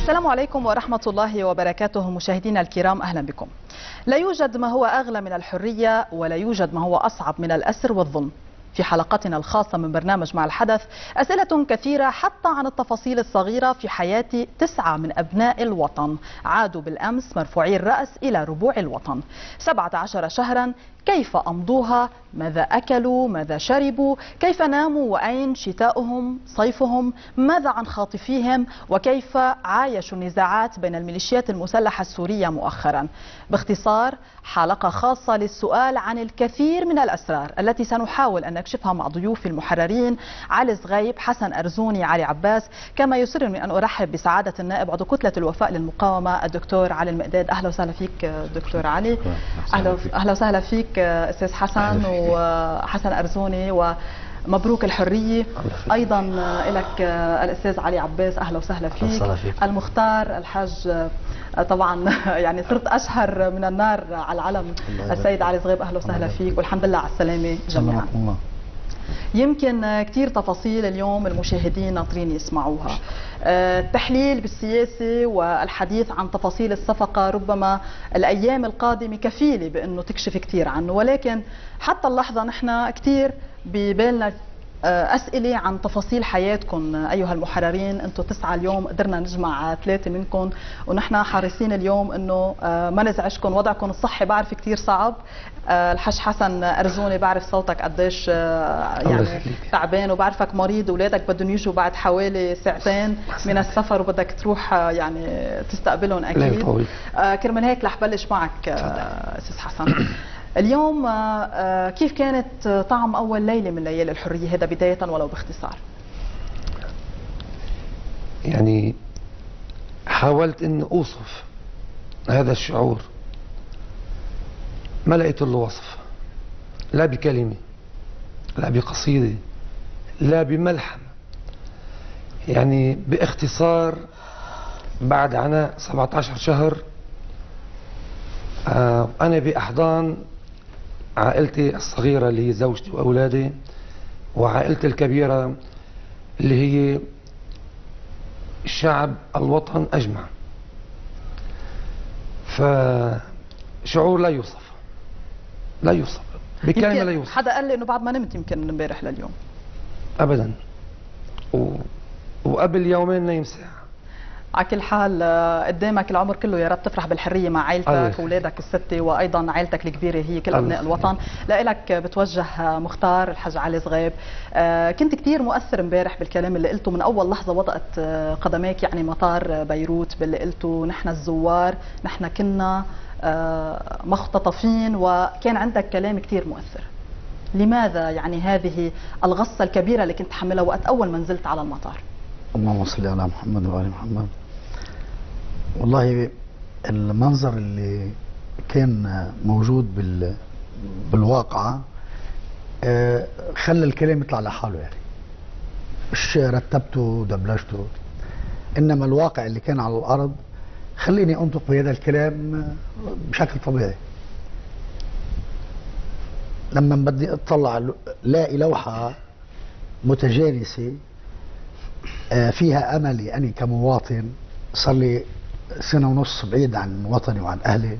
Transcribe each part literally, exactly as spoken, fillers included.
السلام عليكم ورحمة الله وبركاته. مشاهدينا الكرام، أهلا بكم. لا يوجد ما هو أغلى من الحرية، ولا يوجد ما هو أصعب من الأسر والظلم. في حلقتنا الخاصة من برنامج مع الحدث أسئلة كثيرة حتى عن التفاصيل الصغيرة في حياة تسعة من أبناء الوطن عادوا بالأمس مرفوعي الرأس إلى ربوع الوطن. سبعة عشر شهرا، كيف أمضوها؟ ماذا أكلوا؟ ماذا شربوا؟ كيف ناموا؟ وأين شتاؤهم صيفهم؟ ماذا عن خاطفيهم؟ وكيف عايشوا النزاعات بين الميليشيات المسلحة السورية مؤخرا؟ باختصار، حلقة خاصة للسؤال عن الكثير من الأسرار التي سنحاول أن نكشفها مع ضيوفي المحررين علي زغيب، حسن أرزوني، علي عباس. كما يسرني أن أرحب بسعادة النائب عضو كتلة الوفاء للمقاومة الدكتور علي المقداد. أهلا وسهلا فيك دكتور علي. أهلا أهلا وسهلا فيك أستاذ حسن وحسن أرزوني، ومبروك الحرية. أيضا لك الأستاذ علي عباس، أهلا وسهلا فيك. المختار الحاج، طبعا يعني صرت أشهر من النار على العلم. السيد علي زغيب، أهلا وسهلا فيك، والحمد لله على السلامة جميعا. يمكن كثير تفاصيل اليوم المشاهدين ناطرين يسمعوها، التحليل بالسياسة والحديث عن تفاصيل الصفقة. ربما الأيام القادمة كفيلة بأنه تكشف كثير عنه، ولكن حتى اللحظة نحن كثير ببالنا أسئلة عن تفاصيل حياتكم أيها المحررين. أنتم تسعة اليوم، قدرنا نجمع ثلاثة منكم، ونحن حريصين اليوم أنه ما نزعجكم. وضعكم الصحي بعرف كثير صعب. الحاج حسن أرزوني، بعرف صوتك قديش يعني تعبان، وبعرفك مريض، أولادك بدهم يجوا بعد حوالي ساعتين من السفر، وبدك تروح يعني تستقبلهم أكيد. كرمال هيك رح بلش معك أستاذ حسن. اليوم كيف كانت طعم أول ليلة من ليالي الحرية؟ هذا بداية ولو باختصار. يعني حاولت أن أوصف هذا الشعور، ما لقيت له وصف، لا بكلمة، لا بقصيدة، لا بملحم. يعني باختصار، بعد عناء سبعة عشر شهر أنا بأحضان عائلتي الصغيرة اللي هي زوجتي وأولادي، وعائلتي الكبيرة اللي هي شعب الوطن أجمع. فشعور لا يوصف، لا يوصف بكلمة، لا يوصف. حدا قال لي إنه بعد ما نمت يمكن من امبارح لليوم. أبدا، و... وقبل يومين نايم ساعة. على كل حال قدامك العمر كله، يا رب تفرح بالحرية مع عائلتك واولادك الستة، وايضا عائلتك الكبيرة هي كل ابناء الوطن. لك بتوجه مختار الحاج علي زغيب. كنت كثير مؤثر امبارح بالكلام اللي قلته من اول لحظة وضعت قدميك يعني مطار بيروت، باللي قلته نحن الزوار نحن كنا مختطفين، وكان عندك كلام كثير مؤثر. لماذا يعني هذه الغصة الكبيرة اللي كنت تحملها وقت اول ما نزلت على المطار؟ اللهم صل على محمد وآل محمد. والله المنظر اللي كان موجود بال بالواقعة خلى الكلام يطلع لحاله، يعني مش رتبته ودبلجته، انما الواقع اللي كان على الارض خليني انطق بهذا الكلام بشكل طبيعي. لما بدي اطلع لاقي لوحة متجانسة فيها املي انا كمواطن، صار لي سنه ونص بعيد عن وطني وعن اهلي.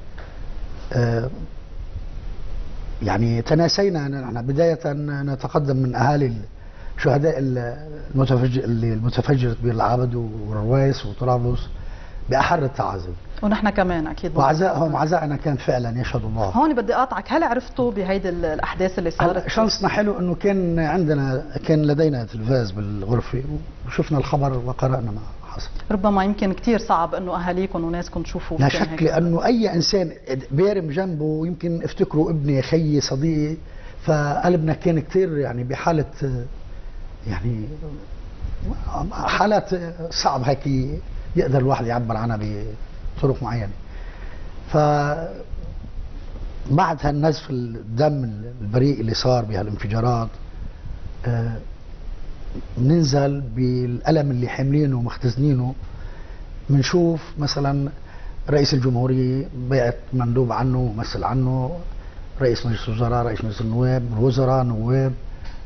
يعني تناسينا نحن بدايه نتقدم من اهالي شهداء المتفجر اللي المتفجرت بير العابد والرويس وطرابلس باحر التعازي، ونحن كمان اكيد وعزائهم عزائنا كان فعلا يشهد الله. هون بدي اقاطعك، هل عرفتوا بهيدي الاحداث اللي صارت؟ شانسنا حلو انه كان عندنا كان لدينا تلفاز بالغرفه، وشفنا الخبر وقرانا ما حصل. ربما يمكن كثير صعب انه اهاليكم وناسكم تشوفوا. لا شك، لانه اي انسان بيرم جنبه يمكن افتكروا ابني، خيي، صديقي، فقلبنا كان كثير يعني بحاله، يعني حالات صعب هيك يقدر الواحد يعبر عنها بطرق معينه. ف بعد هالنزف الدم البريء اللي صار بهالانفجارات، بننزل بالألم اللي حاملينه ومختزنينه. بنشوف مثلا رئيس الجمهورية بعت مندوب عنه ومثل عنه، رئيس مجلس الوزراء، رئيس مجلس النواب، الوزراء، نواب،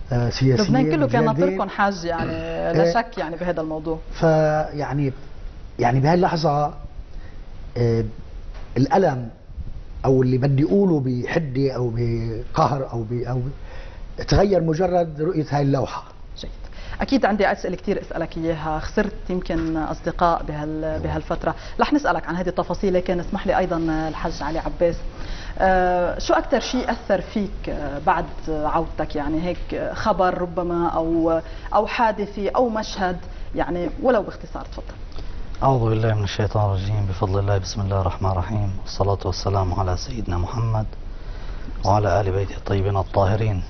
سياسيين. لبنان كله كان ناطركم حاج، يعني لا شك يعني بهذا الموضوع. فيعني يعني بهاي اللحظة آه الألم أو اللي بدي أقوله بحدة أو بقهر أو ب أو ب... تغير مجرد رؤية هاي اللوحة. جيد. أكيد عندي أسئلة كثير أسألك إياها، خسرت يمكن أصدقاء بهال بهالفترة، رح نسألك عن هذه التفاصيل، لكن اسمح لي أيضا الحاج علي عباس، أه شو أكثر شيء أثر فيك بعد عودتك؟ يعني هيك خبر ربما أو أو حادثة أو مشهد، يعني ولو باختصار تفضل. أعوذ بالله من الشيطان الرجيم، بفضل الله، بسم الله الرحمن الرحيم، والصلاة والسلام على سيدنا محمد وعلى آل بيته الطيبين الطاهرين.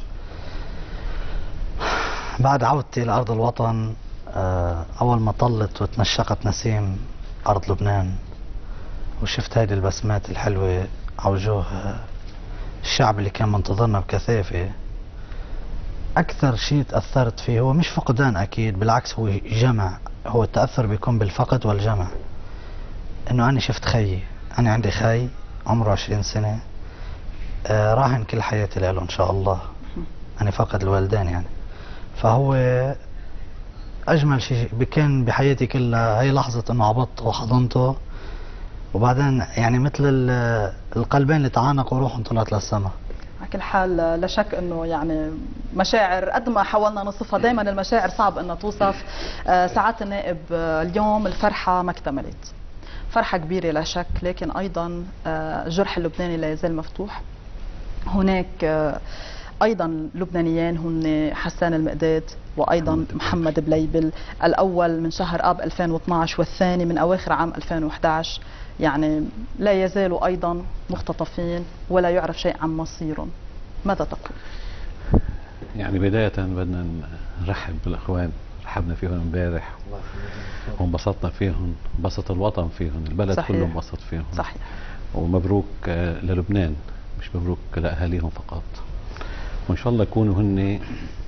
بعد عودتي لأرض الوطن، أول ما طلت وتنشقت نسيم أرض لبنان وشفت هذه البسمات الحلوة على وجوه الشعب اللي كان منتظرنا بكثافة، أكثر شيء تأثرت فيه هو مش فقدان أكيد، بالعكس هو جمع. هو التأثر بيكون بالفقد والجمع. إنه أنا شفت خيي، أنا عندي خي عمره عشرين سنة، آه راهن كل حياتي له إن شاء الله. أنا فقد الوالدين يعني، فهو أجمل شيء كان بحياتي كلها هي لحظة إنه عبطت وحضنته، وبعدين يعني مثل القلبين اللي تعانقوا وروحهم طلعت للسما. على كل حال لا شك انه يعني مشاعر قد ما حاولنا نوصفها، دائما المشاعر صعب انها توصف. آه سعاده النائب، آه اليوم الفرحه ما اكتملت، فرحه كبيره لا شك، لكن ايضا آه الجرح اللبناني لا يزال مفتوح. هناك آه ايضا لبنانيين هن حسان المقداد وايضا محمد بليبل، الاول من شهر اب ألفين واثنعش والثاني من اواخر عام ألفين وإحدى عشر، يعني لا يزالوا ايضا مختطفين ولا يعرف شيء عن مصيرهم. ماذا تقول؟ يعني بداية بدنا نرحب بالاخوان، رحبنا فيهم امبارح وانبسطنا فيهم، انبسط الوطن فيهم، البلد صحيح. كله انبسط فيهم. صحيح. ومبروك للبنان، مش مبروك لاهاليهم فقط، وان شاء الله يكونوا هن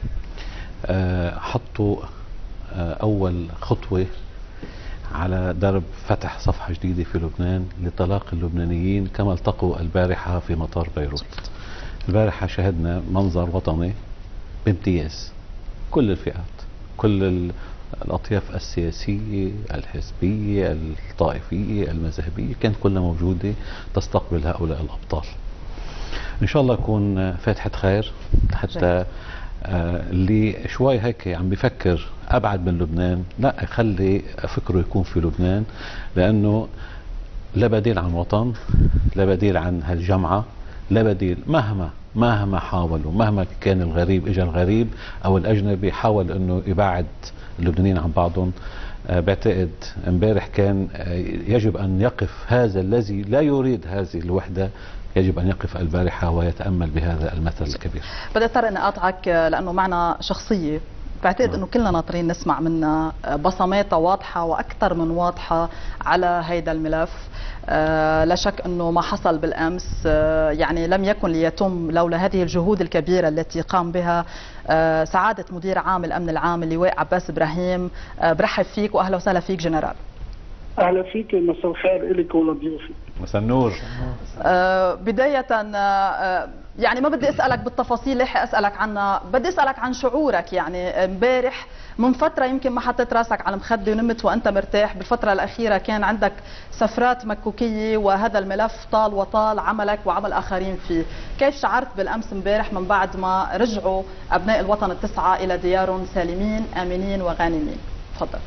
حطوا اول خطوه على درب فتح صفحه جديده في لبنان لتلاقي اللبنانيين كما التقوا البارحه في مطار بيروت. البارحه شهدنا منظر وطني بامتياز، كل الفئات، كل الاطياف السياسيه، الحزبيه، الطائفيه، المذهبيه، كانت كلها موجوده تستقبل هؤلاء الابطال. ان شاء الله يكون فاتحة خير حتى آه اللي شوي هيك عم بفكر ابعد من لبنان، لا يخلي فكره يكون في لبنان، لانه لا بديل عن وطن، لا بديل عن هالجمعة، لا بديل مهما مهما حاولوا، مهما كان الغريب اجى الغريب او الاجنبي حاول انه يبعد اللبنانيين عن بعضهم. آه بعتقد امبارح كان آه يجب ان يقف هذا الذي لا يريد هذه الوحدة، يجب أن يقف البارحة ويتأمل بهذا المثل الكبير. بدي أضطر أن أقاطعك لأنه معنا شخصية بعتقد أنه كلنا ناطرين نسمع منها بصماتها واضحة وأكثر من واضحة على هيدا الملف. آه لا شك أنه ما حصل بالأمس آه يعني لم يكن ليتم لولا هذه الجهود الكبيرة التي قام بها آه سعادة مدير عام الأمن العام اللواء عباس إبراهيم. آه برحب فيك وأهلا وسهلا فيك جنرال. اهلا فيك، مساء الخير الك ولضيوفي. مساء النور. آه بداية آه يعني ما بدي اسالك بالتفاصيل لاحق اسالك عنها، بدي اسالك عن شعورك. يعني امبارح من فترة يمكن ما حطيت راسك على المخدة ونمت وانت مرتاح، بالفترة الأخيرة كان عندك سفرات مكوكية وهذا الملف طال وطال عملك وعمل آخرين فيه. كيف شعرت بالأمس امبارح من بعد ما رجعوا أبناء الوطن التسعة إلى ديارهم سالمين آمنين وغانمين؟ تفضل.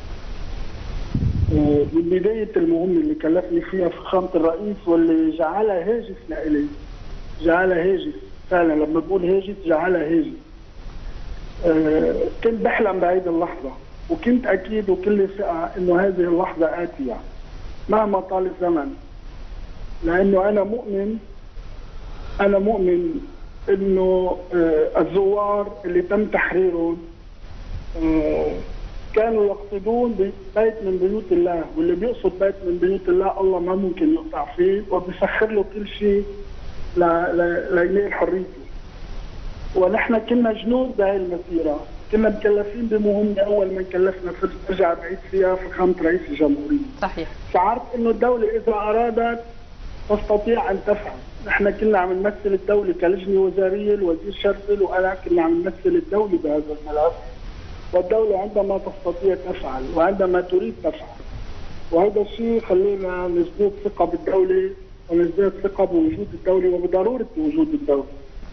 من بداية المهمة اللي كلفني فيها فخامة الرئيس واللي جعلها هاجس لإلي، جعلها هاجس فعلا، لما بقول هاجس جعلها هاجس. أه كنت بحلم بهيدي اللحظة، وكنت أكيد وكل ثقة إنه هذه اللحظة آتية مهما طال الزمن، لأنه أنا مؤمن أنا مؤمن إنه أه الزوار اللي تم تحريرهم أه كانوا يقصدون بيت من بيوت الله، واللي بيقصد بيت من بيوت الله الله ما ممكن يقطع فيه وبيسخر له كل شيء لينال حريته. ونحن كنا جنود بهي المسيره، كنا مكلفين بمهمه اول ما كلفنا ارجع بعيد فيها فخامه رئيس الجمهوريه. صحيح. شعرت انه الدوله اذا ارادت تستطيع ان تفعل. نحن كنا عم نمثل الدوله كلجنه وزاريه، الوزير شرفل وانا كنا عم نمثل الدوله بهذا الملف، والدولة عندما تستطيع تفعل وعندما تريد تفعل. وهذا الشيء خلينا نزداد ثقه بالدوله ونزداد ثقه بوجود الدوله وبضروره وجود الدوله.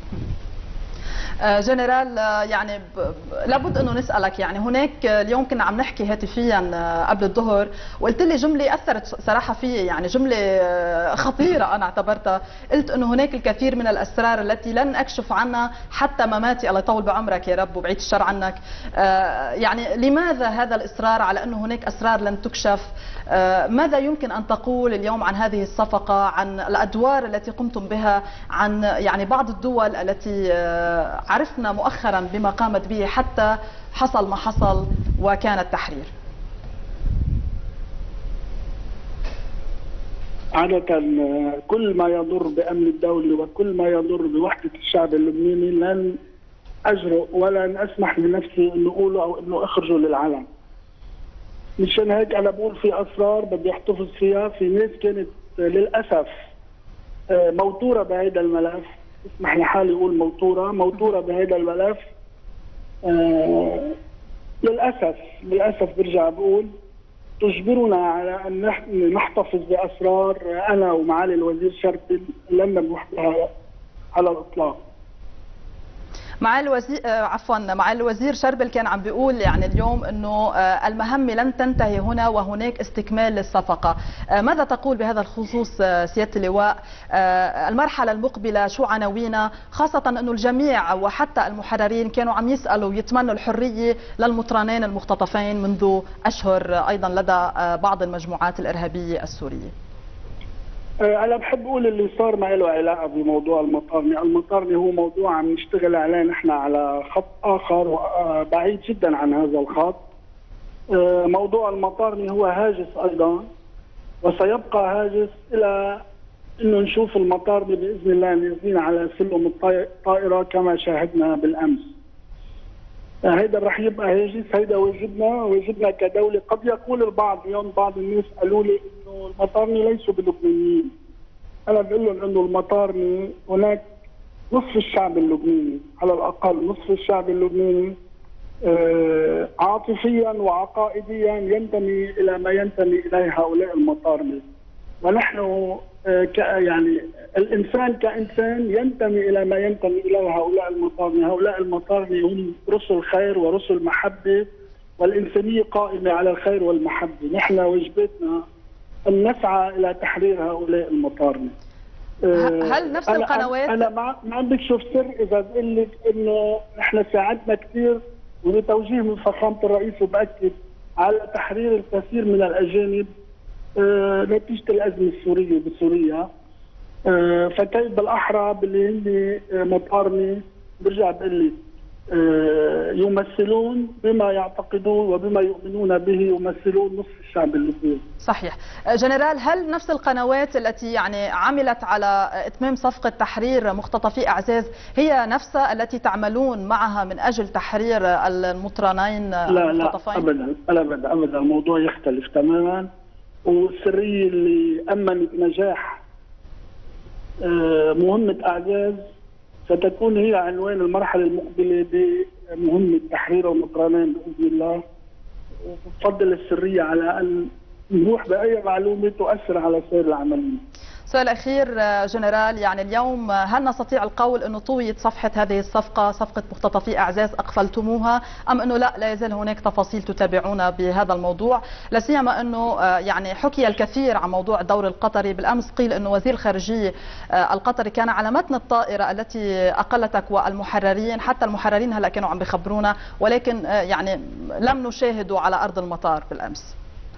جنرال، يعني لابد انه نسالك، يعني هناك اليوم كنا عم نحكي هاتفيا قبل الظهر وقلت لي جمله اثرت صراحه في، يعني جمله خطيره انا اعتبرتها، قلت انه هناك الكثير من الاسرار التي لن اكشف عنها حتى مماتي، الله يطول بعمرك يا رب وبعيد الشر عنك. يعني لماذا هذا الاصرار على انه هناك اسرار لن تكشف؟ ماذا يمكن ان تقول اليوم عن هذه الصفقه، عن الادوار التي قمتم بها، عن يعني بعض الدول التي عرفنا مؤخرا بما قامت به حتى حصل ما حصل وكان التحرير؟ عادة كل ما يضر بأمن الدولة وكل ما يضر بوحدة الشعب اللبناني لن أجرؤ ولن أسمح لنفسي أنه أقوله أو أنه أخرجه للعلن. مشان هيك أنا بقول في أسرار بدي أحتفظ فيها. في ناس كانت للأسف موتورة بهذا الملف، اسمح لحالي أقول موتورة موتورة بهذا الملف. آه للأسف للأسف برجع بقول تجبرنا على أن نحتفظ بأسرار أنا ومعالي الوزير شربل لن نبوح بها على الإطلاق. معالي الوزير عفوا معالي الوزير شربل كان عم بيقول يعني اليوم انه المهمه لن تنتهي هنا وهناك استكمال للصفقه، ماذا تقول بهذا الخصوص سياده اللواء؟ المرحله المقبله شو عناوينها، خاصه انه الجميع وحتى المحررين كانوا عم يسالوا ويتمنوا الحريه للمطرانين المختطفين منذ اشهر ايضا لدى بعض المجموعات الارهابيه السوريه. أنا بحب أقول اللي صار ما له علاقة بموضوع المطارني، المطارني هو موضوع عم نشتغل عليه نحن على خط آخر بعيد جدا عن هذا الخط. موضوع المطارني هو هاجس أيضا وسيبقى هاجس إلى إنه نشوف المطارني بإذن الله نازلين على سلم الطائرة كما شاهدنا بالأمس. هيدا رح يبقى هاجس، هيدا واجبنا واجبنا كدولة. قد يقول البعض اليوم، بعض الناس قالوا لي انه المطارني ليسوا بلبنانيين. انا بقول لهم انه المطارني هناك نصف الشعب اللبناني، على الاقل نصف الشعب اللبناني آه عاطفيا وعقائديا ينتمي الى ما ينتمي اليه هؤلاء المطارني. ونحن آه يعني الانسان كانسان ينتمي الى ما ينتمي اليه هؤلاء المطارني، هؤلاء المطارني هم رسل خير ورسل محبه، والانسانيه قائمه على الخير والمحبه، نحن واجباتنا ان نسعى الى تحرير هؤلاء المطارني. هل نفس أنا القنوات؟ انا ما ما عندك شوف سر اذا بقول لك انه نحن ساعدنا كثير وبتوجيه من فخامه الرئيس وباكد على تحرير الكثير من الاجانب آه نتيجه الازمه السوريه بسوريا. آه فكيف بالاحرى باللي هن مطارني برجع بقول لك آه يمثلون بما يعتقدون وبما يؤمنون به، يمثلون نصف الشعب اللبناني. صحيح. جنرال، هل نفس القنوات التي يعني عملت على اتمام صفقه تحرير مختطفي اعزاز هي نفسها التي تعملون معها من اجل تحرير المطرانين المختطفين؟ لا لا ابدا ابدا ابدا، الموضوع يختلف تماما. والسريه اللي امنت نجاح مهمه اعزاز ستكون هي عنوان المرحله المقبله بمهمه تحرير المطرانين باذن الله. وبفضل السريه على ان نروح باي معلومه تؤثر على سير العمليه. سؤال اخير جنرال، يعني اليوم هل نستطيع القول انه طويت صفحه هذه الصفقه، صفقه مختطفي اعزاز، اقفلتموها، ام انه لا لا يزال هناك تفاصيل تتابعون بهذا الموضوع؟ لا سيما انه يعني حكي الكثير عن موضوع الدور القطري، بالامس قيل انه وزير الخارجيه القطري كان على متن الطائره التي اقلتك والمحررين، حتى المحررين هلا كانوا عم بخبرونا، ولكن يعني لم نشاهده على ارض المطار بالامس.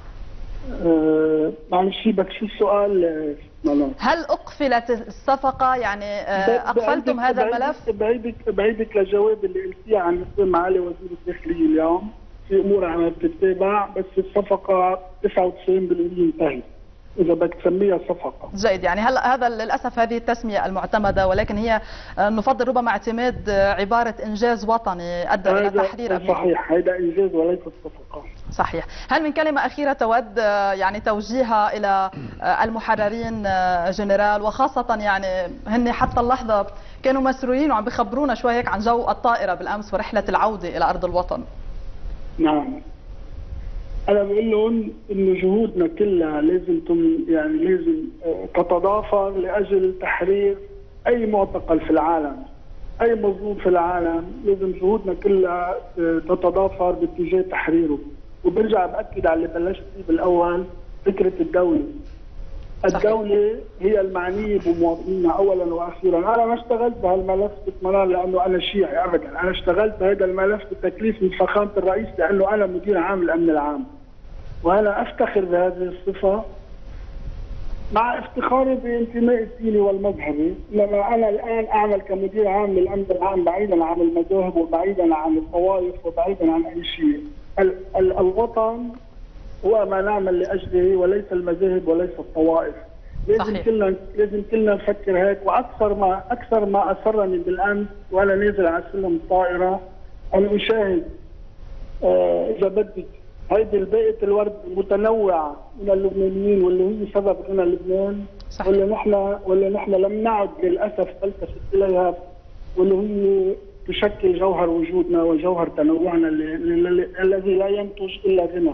أه معلش بك شو السؤال؟ هل أقفلت الصفقة؟ يعني أقفلتم هذا الملف؟ بعيدك بعيدك لجواب اللي قلتيه عن معالي وزير الداخلية اليوم، في أمور عم تتابع، بس الصفقة تسعة وتسعين بالمئة انتهت، إذا بدك تسميها صفقة. جيد، يعني هلا هذا للأسف هذه التسمية المعتمدة، ولكن هي نفضل ربما اعتماد عبارة إنجاز وطني أدى إلى تحرير أبناء. صحيح، هذا إنجاز وليس صفقة. صحيح. هل من كلمة أخيرة تود يعني توجيهها إلى المحررين جنرال، وخاصة يعني هن حتى اللحظة كانوا مسرورين وعم بخبرونا شوي هيك عن جو الطائرة بالأمس ورحلة العودة إلى أرض الوطن؟ نعم. انا بقول لهم انه جهودنا كلها لازم تم يعني لازم تتضافر لاجل تحرير اي معتقل في العالم، اي مظلوم في العالم، لازم جهودنا كلها تتضافر باتجاه تحريره. وبرجع باكد على اللي بلشت فيه بالاول، فكره الدوله. الدوله هي المعنيه بمواطنينا اولا واخيرا. انا ما اشتغلت بهالملف باطمئنان لانه انا شيعي ابدا، انا اشتغلت بهذا الملف بتكليف من فخامه الرئيس لانه انا مدير عام الامن العام. وانا افتخر بهذه الصفه مع افتخاري بانتمائي الديني والمذهبي، لما انا الان اعمل كمدير عام للامن العام بعيدا عن المذاهب وبعيدا عن الطوائف وبعيدا عن اي شيء. ال ال الوطن هو ما نعمل لاجله وليس المذاهب وليس الطوائف. لازم صحيح. كلنا لازم كلنا نفكر هيك. واكثر ما اكثر ما اسرني بالامس وانا نازل على سلم الطائره ان اشاهد آه اذا بدك هيدي البيئة الورد المتنوعة من اللبنانيين واللي هي سبب غنى لبنان، واللي نحن واللي نحن لم نعد للاسف نلتفت اليها، واللي هي تشكل جوهر وجودنا وجوهر تنوعنا الذي لا ينتج الا غنى.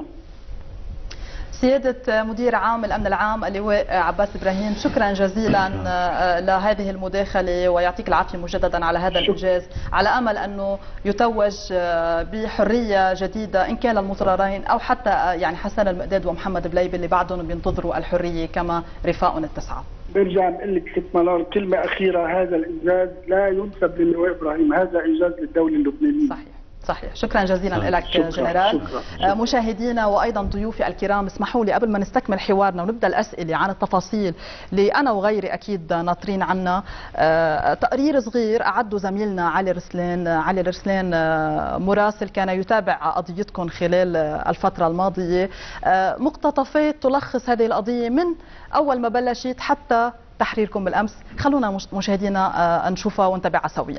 سيادة مدير عام الأمن العام اللواء عباس إبراهيم، شكرا جزيلا لهذه المداخلة ويعطيك العافية مجددا على هذا الإنجاز، على أمل أنه يتوج بحرية جديدة إن كان المطررين أو حتى يعني حسن المقداد ومحمد بليبي اللي بعدهم بينتظروا الحرية كما رفاقهم التسعة. برجع بقول لك ست مرات كلمة أخيرة، هذا الإنجاز لا ينسب للواء إبراهيم، هذا إنجاز للدولة اللبنانية. صحيح. صحيح. شكرا جزيلا لك جنرال. شكرا. شكرا. مشاهدينا وايضا ضيوفي الكرام، اسمحوا لي قبل ما نستكمل حوارنا ونبدا الاسئله عن التفاصيل اللي انا وغيري اكيد ناطرين عنها، تقرير صغير اعده زميلنا علي رسلان. علي رسلان مراسل كان يتابع قضيتكم خلال الفتره الماضيه، مقتطفات تلخص هذه القضيه من اول ما بلشت حتى تحريركم بالامس. خلونا مشاهدينا نشوفها ونتابعها سويا.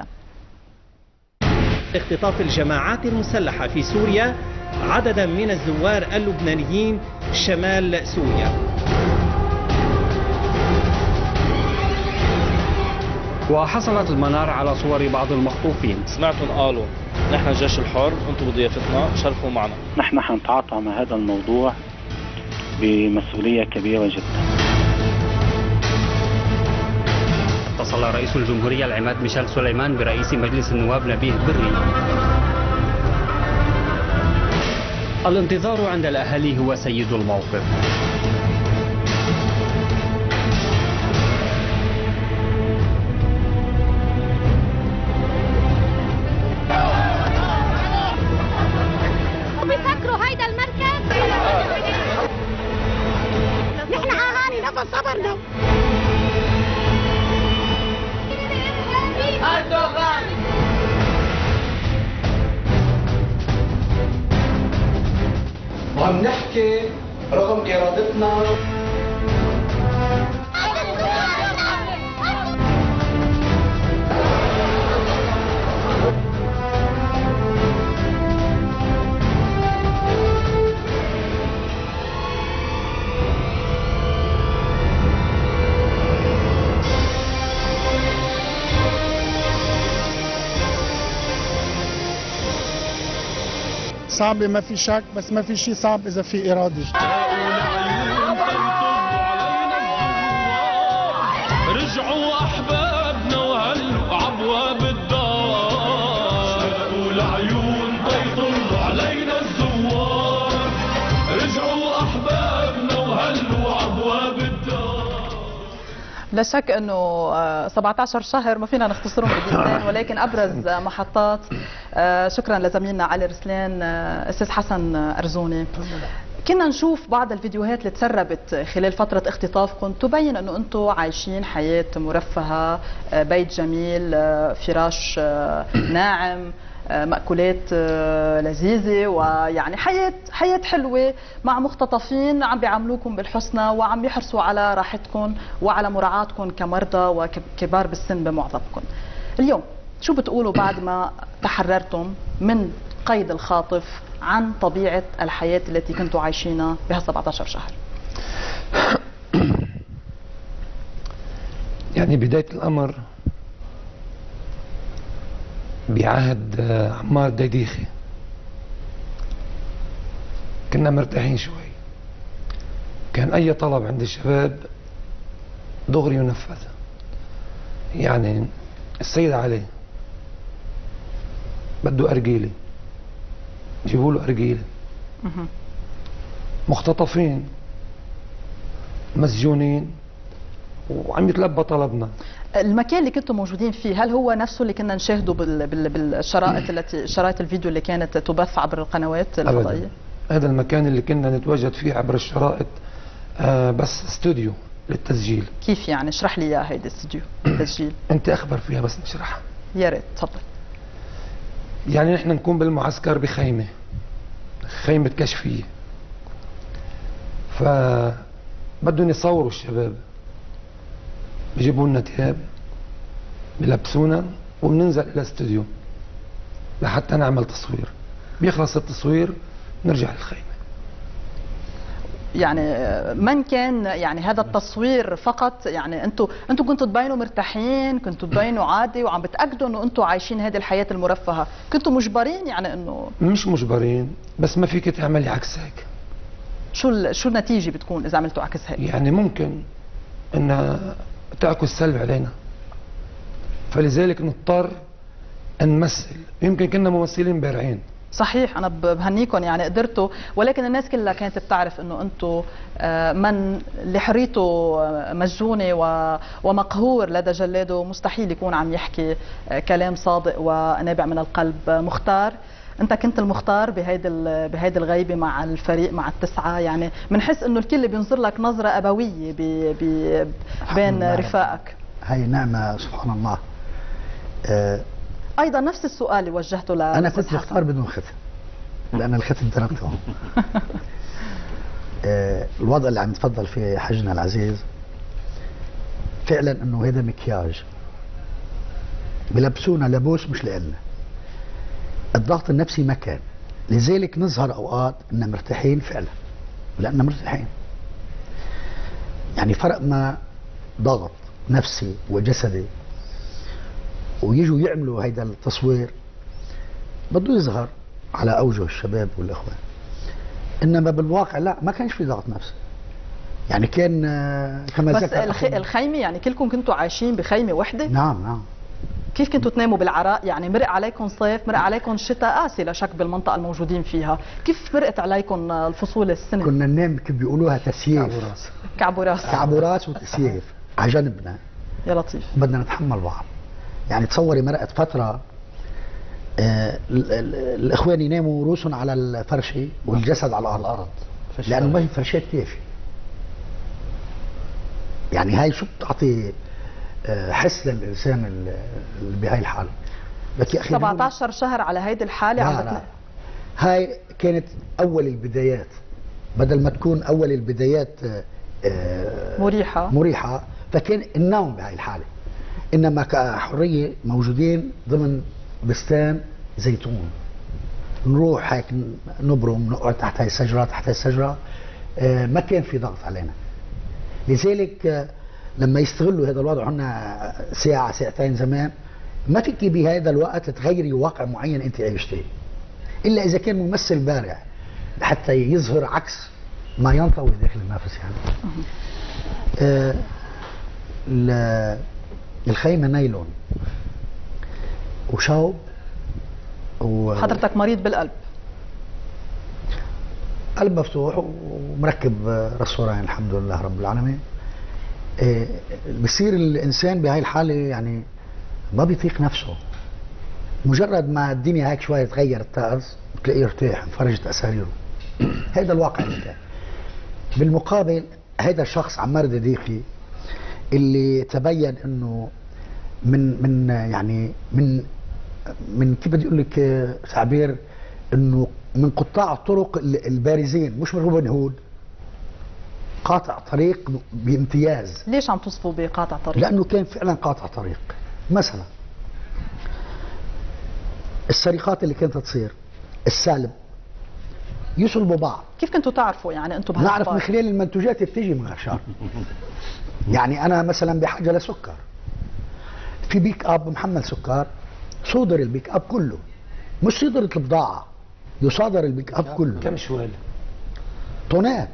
اختطاف الجماعات المسلحة في سوريا عددا من الزوار اللبنانيين شمال سوريا. وحصلت المنار على صور بعض المخطوفين. سمعتم قالوا نحن الجيش الحر، انتم بضيافتنا، شرفوا معنا. نحن حنتعاطى مع هذا الموضوع بمسؤولية كبيرة جدا. اتصل رئيس الجمهورية العماد ميشيل سليمان برئيس مجلس النواب نبيه بري. الانتظار عند الأهالي هو سيد الموقف. بيفكروا هيدا المركز نحن عهاني نفس صبرنا. وعم نحكي رغم ارادتنا. صعبة ما في شك، بس ما في شيء صعب إذا في إرادة. رجعوا أحبابنا وهلوا عبواب الدار، شقوا العيون بيطلوا علينا الزوار، رجعوا أحبابنا وهلوا عبواب الدار. لا شك انه سبعة عشر شهر ما فينا نختصرهم بدقيقتين، ولكن ابرز محطات. شكرا لزميلنا علي رسلان. استاذ حسن ارزوني، كنا نشوف بعض الفيديوهات اللي تسربت خلال فترة اختطافكم تبين انه انتم عايشين حياة مرفهة، بيت جميل، فراش ناعم، مأكولات لذيذة، ويعني حياة حياة حلوة مع مختطفين عم بيعاملوكم بالحسنى وعم يحرصوا على راحتكم وعلى مراعاتكم كمرضى وكبار بالسن بمعظمكم. اليوم شو بتقولوا بعد ما تحررتم من قيد الخاطف عن طبيعة الحياة التي كنتوا عايشينها بها سبعة عشر شهر؟ يعني بداية الأمر بعهد عمار ديديخي كنا مرتاحين شوي. كان اي طلب عند الشباب دغري ينفذ. يعني السيد علي بده ارجيله، جيبوا له ارجيله. مختطفين مسجونين وعم يتلبى طلبنا. المكان اللي كنتم موجودين فيه هل هو نفسه اللي كنا نشاهده بال... بال... بالشرائط التي شرائط الفيديو اللي كانت تبث عبر القنوات الفضائيه؟ هذا المكان اللي كنا نتواجد فيه عبر الشرائط آه بس استوديو للتسجيل. كيف يعني؟ اشرح لي اياه هيدا الاستوديو التسجيل. انت اخبر فيها بس نشرحها. يا ريت تفضل. يعني نحن نكون بالمعسكر بخيمه خيمه كشفيه، فبدهم يصوروا الشباب، بيجيبوا لنا ثياب بلبسونا وبننزل الى الاستوديو لحتى نعمل تصوير. بيخلص التصوير نرجع للخيمه. يعني من كان يعني هذا التصوير فقط، يعني انتم انتم كنتوا تبينوا مرتاحين، كنتوا تبينوا عادي وعم بتاكدوا انه انتم عايشين هذه الحياه المرفهه، كنتوا مجبرين يعني انه؟ مش مجبرين، بس ما فيك تعملي عكس هيك. شو شو النتيجه بتكون اذا عملتوا عكس هيك؟ يعني ممكن ان تعكس سلب علينا، فلذلك نضطر نمثل. يمكن كنا ممثلين بارعين. صحيح، انا بهنيكم يعني قدرتوا، ولكن الناس كلها كانت بتعرف انه انتم من اللي حريته مسجونه ومقهور لدى جلاده مستحيل يكون عم يحكي كلام صادق ونابع من القلب. مختار، انت كنت المختار بهيدي بهيدي الغيبه مع الفريق، مع التسعه، يعني بنحس انه الكل بينظر لك نظره ابويه بي بي بين رفاقك. هي نعمه سبحان الله. أه ايضا نفس السؤال اللي وجهته ل انا كنت مختار بدون ختم لان الختم تركته. أه الوضع اللي عم يتفضل فيه حجنا العزيز فعلا انه هذا مكياج بلبسونا لبوس مش لنا. الضغط النفسي ما كان، لذلك نظهر اوقات اننا مرتاحين فعلا لاننا مرتاحين. يعني فرق ما ضغط نفسي وجسدي ويجوا يعملوا هيدا التصوير بده يظهر على اوجه الشباب والاخوان، انما بالواقع لا، ما كانش في ضغط نفسي. يعني كان كما بس الخ... الخيمه يعني كلكم كنتوا عايشين بخيمه وحده؟ نعم نعم. كيف كنتوا تناموا بالعراء؟ يعني مرق عليكم صيف، مرق عليكم شتاء قاسي لا شك بالمنطقه الموجودين فيها، كيف مرقت عليكم الفصول السنه؟ كنا ننام كيف بيقولوها تسييف. كعب وراس كعب وراس كعب وراس وتسييف على جنبنا. يا لطيف. بدنا نتحمل بعض. يعني تصوري مرقت فتره آه الاخوان يناموا رؤوسهم على الفرشه والجسد على الارض لانه ما هي فرشات كافيه. يعني هاي شو بتعطي آه حس للانسان اللي بهاي الحاله. لك يا اخي سبعة عشر شهر على هيدي الحاله عم بتنام. هاي كانت اول البدايات، بدل ما تكون اول البدايات آه مريحه مريحه فكان النوم بهاي الحاله. انما كحريه موجودين ضمن بستان زيتون، نروح هيك نبرم، نقعد تحت هاي الشجره تحت هاي الشجره، آه ما كان في ضغط علينا. لذلك آه لما يستغلوا هذا الوضع، عنا ساعه ساعتين زمان، ما فيك بهذا الوقت تغيري واقع معين انت عايشتيه الا اذا كان ممثل بارع حتى يظهر عكس ما ينطوي داخل النفس. يعني آه الخيمة نايلون وشوب و... حضرتك مريض بالقلب؟ قلب مفتوح ومركب رسورين الحمد لله رب العالمين. إيه بصير الإنسان بهاي الحالة يعني ما بيطيق نفسه، مجرد ما الدنيا هيك شوية تغير الطقس بتلاقيه ارتاح انفرجت أساريره. هذا الواقع اللي كان. بالمقابل هذا الشخص عمار دديخي اللي تبين انه من من يعني من من كيف بدي اقول لك تعبير انه من قطاع الطرق البارزين، مش من روبن هود، قاطع طريق بامتياز. ليش عم توصفوا بقاطع طريق؟ لانه كان فعلا قاطع طريق. مثلا السرقات اللي كانت تصير، السلب، يصلبوا بعض. كيف كنتوا تعرفوا يعني انتم بهالأخبار؟ نعرف من خلال المنتوجات اللي بتيجي من غرشان. يعني انا مثلا بحاجه لسكر، في بيك اب محمل سكر، صودر البيك اب كله، مش صدرت البضاعه، يصادر البيك اب كله. كم شوال؟ طونات.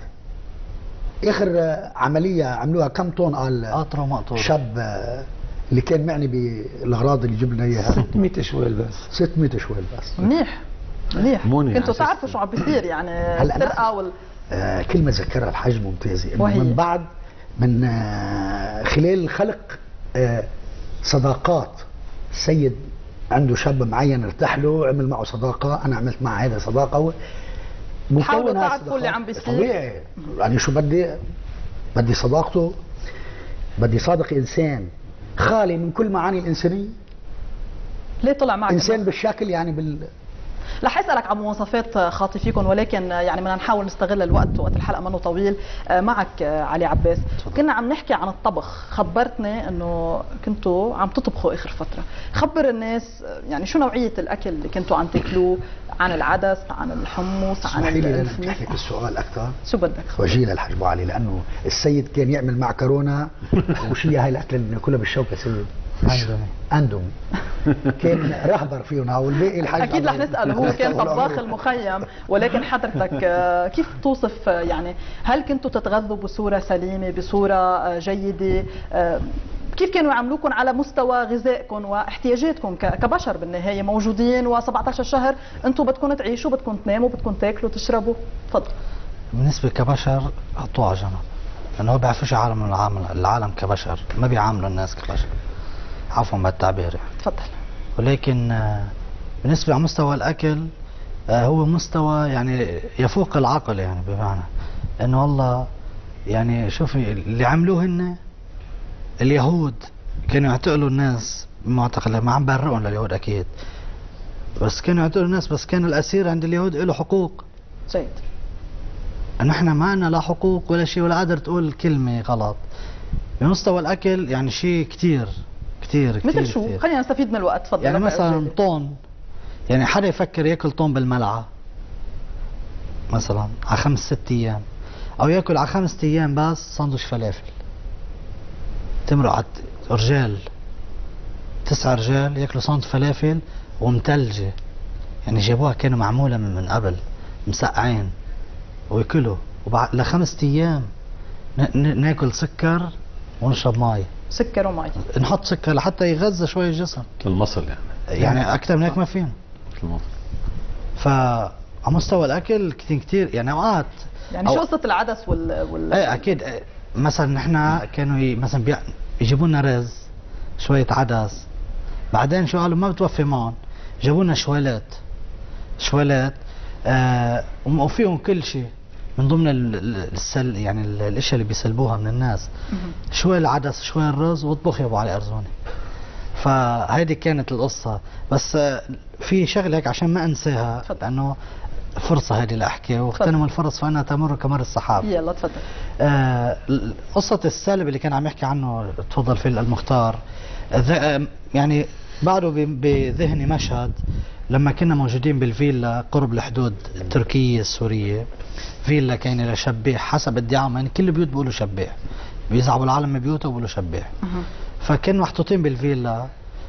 اخر عمليه عملوها كم طن؟ قال قاطره ومقطوره. شاب آه، اللي كان معني بالاغراض اللي جبنا اياها ستمية شوال بس. ستمية شوال بس. منيح منيح. موني كنتوا على تعرفوا شو عم بيصير يعني هلا السرقه وال آه كلمه ذكرها الحاج ممتازه، انه وهي؟ من بعد من آه خلال خلق آه صداقات. السيد عنده شاب معين ارتاح له، عمل معه صداقه، انا عملت مع هذا صداقه. حاولوا تعرفوا اللي عم بيصير. طبيعي يعني شو بدي؟ بدي صداقته، بدي صادق انسان خالي من كل معاني الانسانيه. ليه طلع معك انسان كمان؟ بالشكل يعني بال رح اسالك عن مواصفات خاطفيكم، ولكن يعني بدنا نحاول نستغل الوقت، وقت الحلقه منه طويل. معك علي عباس، كنا عم نحكي عن الطبخ، خبرتني انه كنتوا عم تطبخوا اخر فتره، خبر الناس يعني شو نوعيه الاكل اللي كنتوا عم تاكلوه، عن العدس، عن الحمص، عن الفلفل. السؤال اكثر شو بدك؟ وجيه للحاج ابو علي، لانه السيد كان يعمل معكرونه وشو هي هاي الاكله اللي بناكلها بالشوكه سيد؟ اندومي. اندومي كان رهبر فينا، والباقي الحاج اكيد رح نساله، هو كان طباخ المخيم، ولكن حضرتك كيف توصف يعني هل كنتوا تتغذوا بصوره سليمه، بصوره جيده؟ كيف كانوا يعاملوكم على مستوى غذائكم واحتياجاتكم كبشر؟ بالنهايه موجودين و17 شهر، انتم بدكم تعيشوا، بدكم تناموا، بدكم تاكلوا تشربوا. تفضل. بالنسبه كبشر حطوه على جنب، لانه ما بيعرفوش عالم العالم العالم كبشر، ما بيعاملوا الناس كبشر، عفوا بالتعبير يعني. تفضل. ولكن بالنسبه على مستوى الاكل هو مستوى يعني يفوق العقل، يعني بمعنى انه والله يعني شوفي اللي عملوه هن اليهود، كانوا يعتقلوا الناس بمعتقل، ما عم برئهم لليهود اكيد، بس كانوا يعتقلوا الناس، بس كان الاسير عند اليهود له حقوق. جيد. نحن ما لنا لا حقوق ولا شيء، ولا قادر تقول كلمه غلط. بمستوى الاكل يعني شيء كثير كثير كثير مثل شو؟ خلينا نستفيد من الوقت. تفضل. يعني مثلا طون، يعني حدا يفكر ياكل طون بالملعقه مثلا على خمس ست ايام، او ياكل على خمس ايام بس سندويش فلافل. تمرق على رجال، تسعة رجال ياكلوا سندويش فلافل ومتلجه، يعني جابوها كانوا معموله من قبل مسقعين وياكلوا، وبعد لخمس ايام ناكل سكر ونشرب مي. سكر ومي، نحط سكر لحتى يغذى شوي الجسم، المصل يعني يعني اكثر من هيك ما فينا. المصل. فعلى مستوى الاكل كثير كثير يعني اوقات يعني شو قصه العدس وال وال ايه اكيد. مثلا نحن كانوا ي... مثلا بي... يجيبوا لنا رز، شويه عدس، بعدين شو قالوا ما بتوفي معهم، جابوا لنا شوالات شوالات آه وفيهم كل شيء من ضمن السل يعني الاشياء اللي بيسلبوها من الناس، شوي العدس شوي الرز، واطبخ يا ابو علي ارزوني. فهيدي كانت القصه. بس في شغله هيك عشان ما انساها، لانه فرصه هذه لاحكي، واغتنموا الفرص فانها تمر كمر السحاب. يلا تفضل. آه قصه السلب اللي كان عم يحكي عنه تفضل فيه المختار، يعني بعده بذهني مشهد لما كنا موجودين بالفيلا قرب الحدود التركيه السوريه، فيلا كان لشبيح حسب ادعائهم، يعني كل البيوت بيقولوا شبيح، بيزعبوا العالم من بيوته وبيقولوا شبيح. فكانوا محطوطين بالفيلا،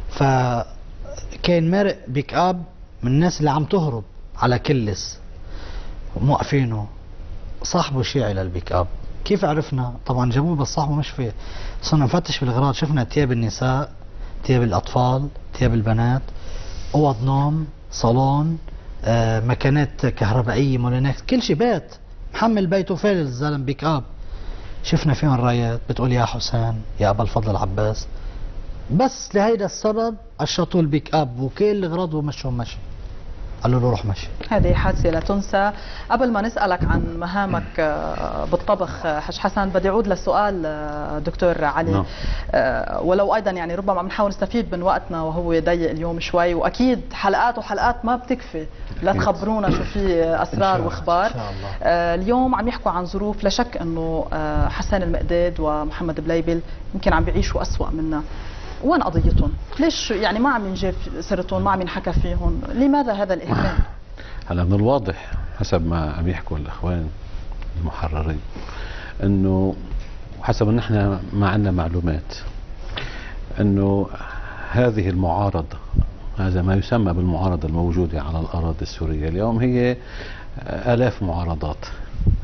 فكان مارق بيك اب من الناس اللي عم تهرب على كلس، موقفينه صاحبه شيعي للبيك اب. كيف عرفنا؟ طبعا جابوه بس صاحبه مش فيه، صرنا نفتش بالاغراض، شفنا ثياب النساء، ثياب الاطفال، ثياب البنات، اوض نوم، صالون، آه، مكانات كهربائيه، مولينكس، كل شيء بيت محمل بيته فارغ الزلم بيك اب. شفنا فيهم رايات بتقول يا حسين يا ابا الفضل العباس، بس لهيدا السبب قشطوا البيك اب وكل الاغراض ومشوا مشي، قالوا له روح مشي. هذه حادثه لا تنسى. قبل ما نسالك عن مهامك بالطبخ حج حسن، بدي اعود للسؤال دكتور علي. نعم. ولو ايضا يعني ربما عم نحاول نستفيد من وقتنا وهو ضيق اليوم شوي، واكيد حلقات وحلقات ما بتكفي لا تخبرونا شو في اسرار واخبار. اليوم عم يحكوا عن ظروف، لا شك انه حسن المقداد ومحمد بليبل يمكن عم بيعيشوا اسوأ منا. وين قضيتهم؟ ليش يعني ما عم ينجاب سيرتهم، ما عم ينحكى فيهم؟ لماذا هذا الإهمال؟ هلا من الواضح حسب ما عم يحكوا الإخوان المحررين إنه حسب إن إحنا ما عندنا معلومات إنه هذه المعارضة، هذا ما يسمى بالمعارضة الموجودة على الأراضي السورية اليوم، هي آلاف معارضات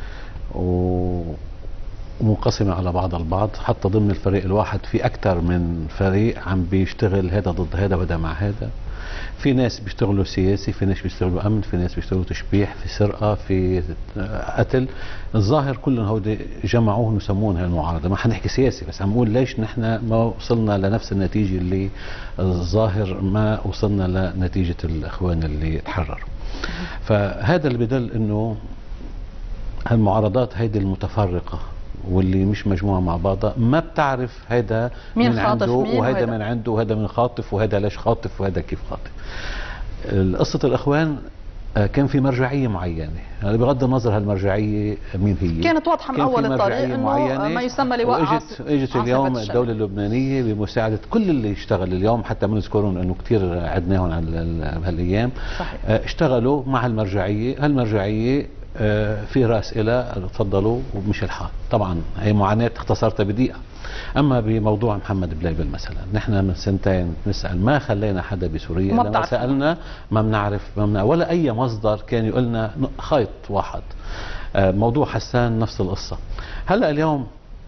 ومنقسمة على بعض البعض. حتى ضمن الفريق الواحد في أكثر من فريق عم بيشتغل هذا ضد هذا وهذا مع هذا. في ناس بيشتغلوا سياسي، في ناس بيشتغلوا أمن، في ناس بيشتغلوا تشبيح، في سرقة، في قتل. الظاهر كلهم هودي جمعوهم وسمونها المعارضة. ما حنحكي سياسي، بس عم نقول ليش نحن ما وصلنا لنفس النتيجة اللي الظاهر ما وصلنا لنتيجة الإخوان اللي تحرروا. فهذا اللي بدل إنه هالمعارضات هيدي المتفرقة واللي مش مجموعة مع بعضها ما بتعرف هيدا مين من خاطف عنده مين وهيدا وهيدا. من عنده وهيدا من خاطف وهيدا ليش خاطف وهيدا كيف خاطف. قصة الإخوان كان في مرجعية معينة، يعني بغض النظر هالمرجعية مين هي كانت واضحة من أول الطريق إنه ما يسمى لواء عاص... اجت اليوم الدولة اللبنانية بمساعدة كل اللي اشتغل اليوم، حتى بنذكرهم انه كثير عدناهم على هالايام. صحيح. اشتغلوا مع المرجعية. هالمرجعية في راس إلى تفضلوا ومشي الحال. طبعا هي معاناة اختصرتها بدقيقة. اما بموضوع محمد بليبل مثلا، نحن من سنتين نسال ما خلينا حدا بسوريا، لما سالنا ما بنعرف ما بنعرف ولا اي مصدر كان يقول لنا خيط واحد. موضوع حسان نفس القصه. هلا اليوم